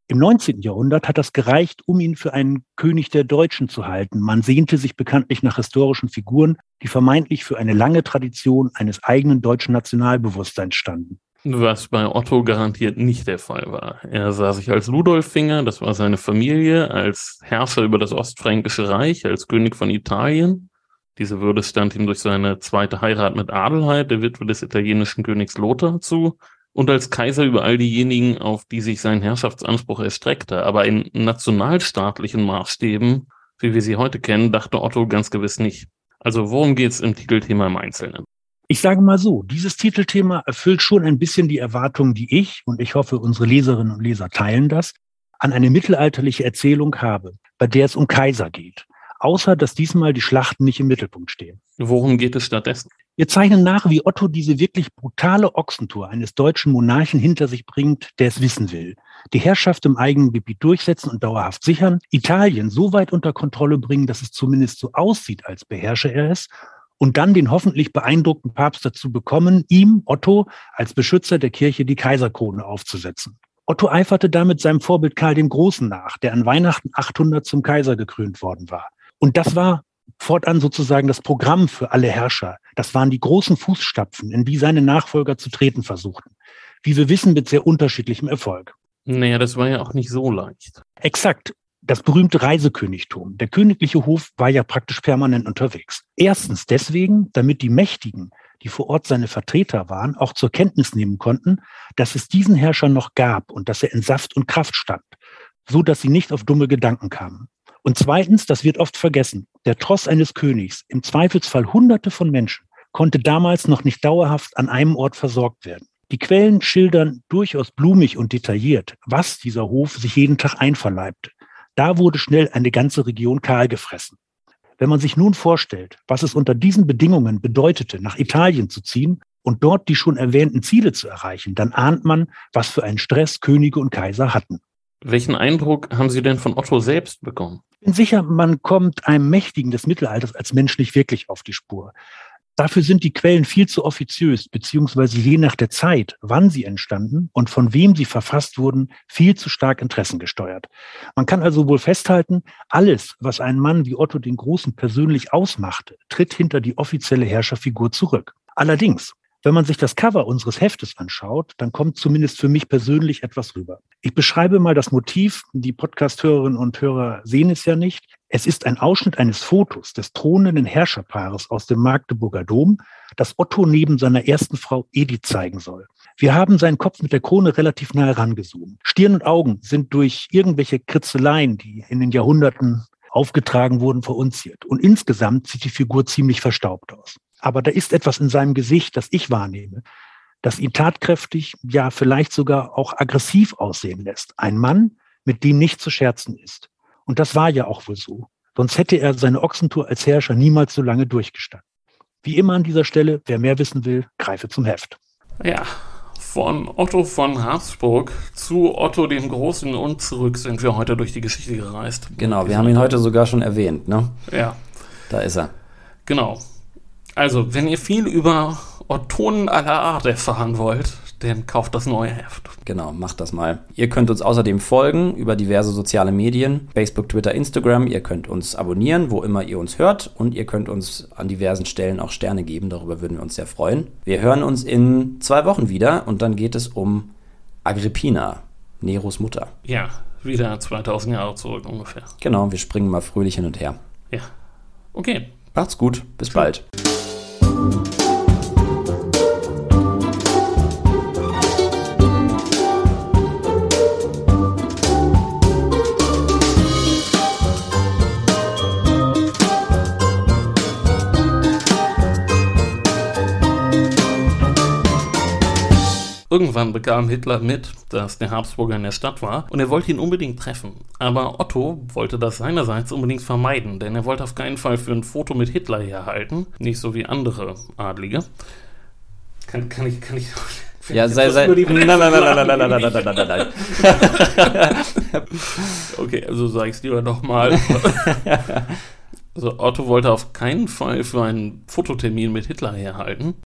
Im neunzehnten Jahrhundert hat das gereicht, um ihn für einen König der Deutschen zu halten. Man sehnte sich bekanntlich nach historischen Figuren, die vermeintlich für eine lange Tradition eines eigenen deutschen Nationalbewusstseins standen. Was bei Otto garantiert nicht der Fall war. Er sah sich als Ludolfinger, das war seine Familie, als Herrscher über das Ostfränkische Reich, als König von Italien. Diese Würde stand ihm durch seine zweite Heirat mit Adelheid, der Witwe des italienischen Königs Lothar, zu. Und als Kaiser über all diejenigen, auf die sich sein Herrschaftsanspruch erstreckte. Aber in nationalstaatlichen Maßstäben, wie wir sie heute kennen, dachte Otto ganz gewiss nicht. Also worum geht's im Titelthema im Einzelnen? Ich sage mal so, dieses Titelthema erfüllt schon ein bisschen die Erwartungen, die ich, und ich hoffe, unsere Leserinnen und Leser teilen das, an eine mittelalterliche Erzählung habe, bei der es um Kaiser geht. Außer, dass diesmal die Schlachten nicht im Mittelpunkt stehen. Worum geht es stattdessen? Wir zeichnen nach, wie Otto diese wirklich brutale Ochsentour eines deutschen Monarchen hinter sich bringt, der es wissen will. Die Herrschaft im eigenen Gebiet durchsetzen und dauerhaft sichern, Italien so weit unter Kontrolle bringen, dass es zumindest so aussieht, als beherrsche er es, und dann den hoffentlich beeindruckten Papst dazu bekommen, ihm, Otto, als Beschützer der Kirche die Kaiserkrone aufzusetzen. Otto eiferte damit seinem Vorbild Karl dem Großen nach, der an Weihnachten achthundert zum Kaiser gekrönt worden war. Und das war fortan sozusagen das Programm für alle Herrscher. Das waren die großen Fußstapfen, in die seine Nachfolger zu treten versuchten. Wie wir wissen, mit sehr unterschiedlichem Erfolg. Naja, das war ja auch nicht so leicht. Exakt. Das berühmte Reisekönigtum. Der königliche Hof war ja praktisch permanent unterwegs. Erstens deswegen, damit die Mächtigen, die vor Ort seine Vertreter waren, auch zur Kenntnis nehmen konnten, dass es diesen Herrscher noch gab und dass er in Saft und Kraft stand, so dass sie nicht auf dumme Gedanken kamen. Und zweitens, das wird oft vergessen, der Tross eines Königs, im Zweifelsfall Hunderte von Menschen, konnte damals noch nicht dauerhaft an einem Ort versorgt werden. Die Quellen schildern durchaus blumig und detailliert, was dieser Hof sich jeden Tag einverleibte. Da wurde schnell eine ganze Region kahl gefressen. Wenn man sich nun vorstellt, was es unter diesen Bedingungen bedeutete, nach Italien zu ziehen und dort die schon erwähnten Ziele zu erreichen, dann ahnt man, was für einen Stress Könige und Kaiser hatten. Welchen Eindruck haben Sie denn von Otto selbst bekommen? Ich bin sicher, man kommt einem Mächtigen des Mittelalters als Mensch nicht wirklich auf die Spur. Dafür sind die Quellen viel zu offiziös, beziehungsweise je nach der Zeit, wann sie entstanden und von wem sie verfasst wurden, viel zu stark interessengesteuert. Man kann also wohl festhalten, alles, was einen Mann wie Otto den Großen persönlich ausmachte, tritt hinter die offizielle Herrscherfigur zurück. Allerdings, wenn man sich das Cover unseres Heftes anschaut, dann kommt zumindest für mich persönlich etwas rüber. Ich beschreibe mal das Motiv. Die Podcast-Hörerinnen und Hörer sehen es ja nicht. Es ist ein Ausschnitt eines Fotos des thronenden Herrscherpaares aus dem Magdeburger Dom, das Otto neben seiner ersten Frau Edith zeigen soll. Wir haben seinen Kopf mit der Krone relativ nah herangezoomt. Stirn und Augen sind durch irgendwelche Kritzeleien, die in den Jahrhunderten aufgetragen wurden, verunziert. Und insgesamt sieht die Figur ziemlich verstaubt aus. Aber da ist etwas in seinem Gesicht, das ich wahrnehme, das ihn tatkräftig, ja vielleicht sogar auch aggressiv aussehen lässt. Ein Mann, mit dem nicht zu scherzen ist. Und das war ja auch wohl so. Sonst hätte er seine Ochsentour als Herrscher niemals so lange durchgestanden. Wie immer an dieser Stelle, wer mehr wissen will, greife zum Heft. Ja, von Otto von Habsburg zu Otto dem Großen und zurück sind wir heute durch die Geschichte gereist. Genau, wir haben ihn heute sogar schon erwähnt, ne? Ja. Da ist er. Genau. Also, wenn ihr viel über Ottonen aller Art erfahren wollt, dann kauft das neue Heft. Genau, macht das mal. Ihr könnt uns außerdem folgen über diverse soziale Medien, Facebook, Twitter, Instagram. Ihr könnt uns abonnieren, wo immer ihr uns hört. Und ihr könnt uns an diversen Stellen auch Sterne geben. Darüber würden wir uns sehr freuen. Wir hören uns in zwei Wochen wieder und dann geht es um Agrippina, Neros Mutter. Ja, wieder zweitausend Jahre zurück ungefähr. Genau, wir springen mal fröhlich hin und her. Ja, okay. Macht's gut, bis bald. Irgendwann bekam Hitler mit, dass der Habsburger in der Stadt war und er wollte ihn unbedingt treffen. Aber Otto wollte das seinerseits unbedingt vermeiden, denn er wollte auf keinen Fall für ein Foto mit Hitler herhalten, nicht so wie andere Adlige. Kann, kann ich, kann ich... Ja, sei, sei... Nein, nein, nein, nein, nein, nein, nein, nein, nein, nein, nein. Okay, also sag ich's lieber nochmal. Also Otto wollte auf keinen Fall für einen Fototermin mit Hitler herhalten.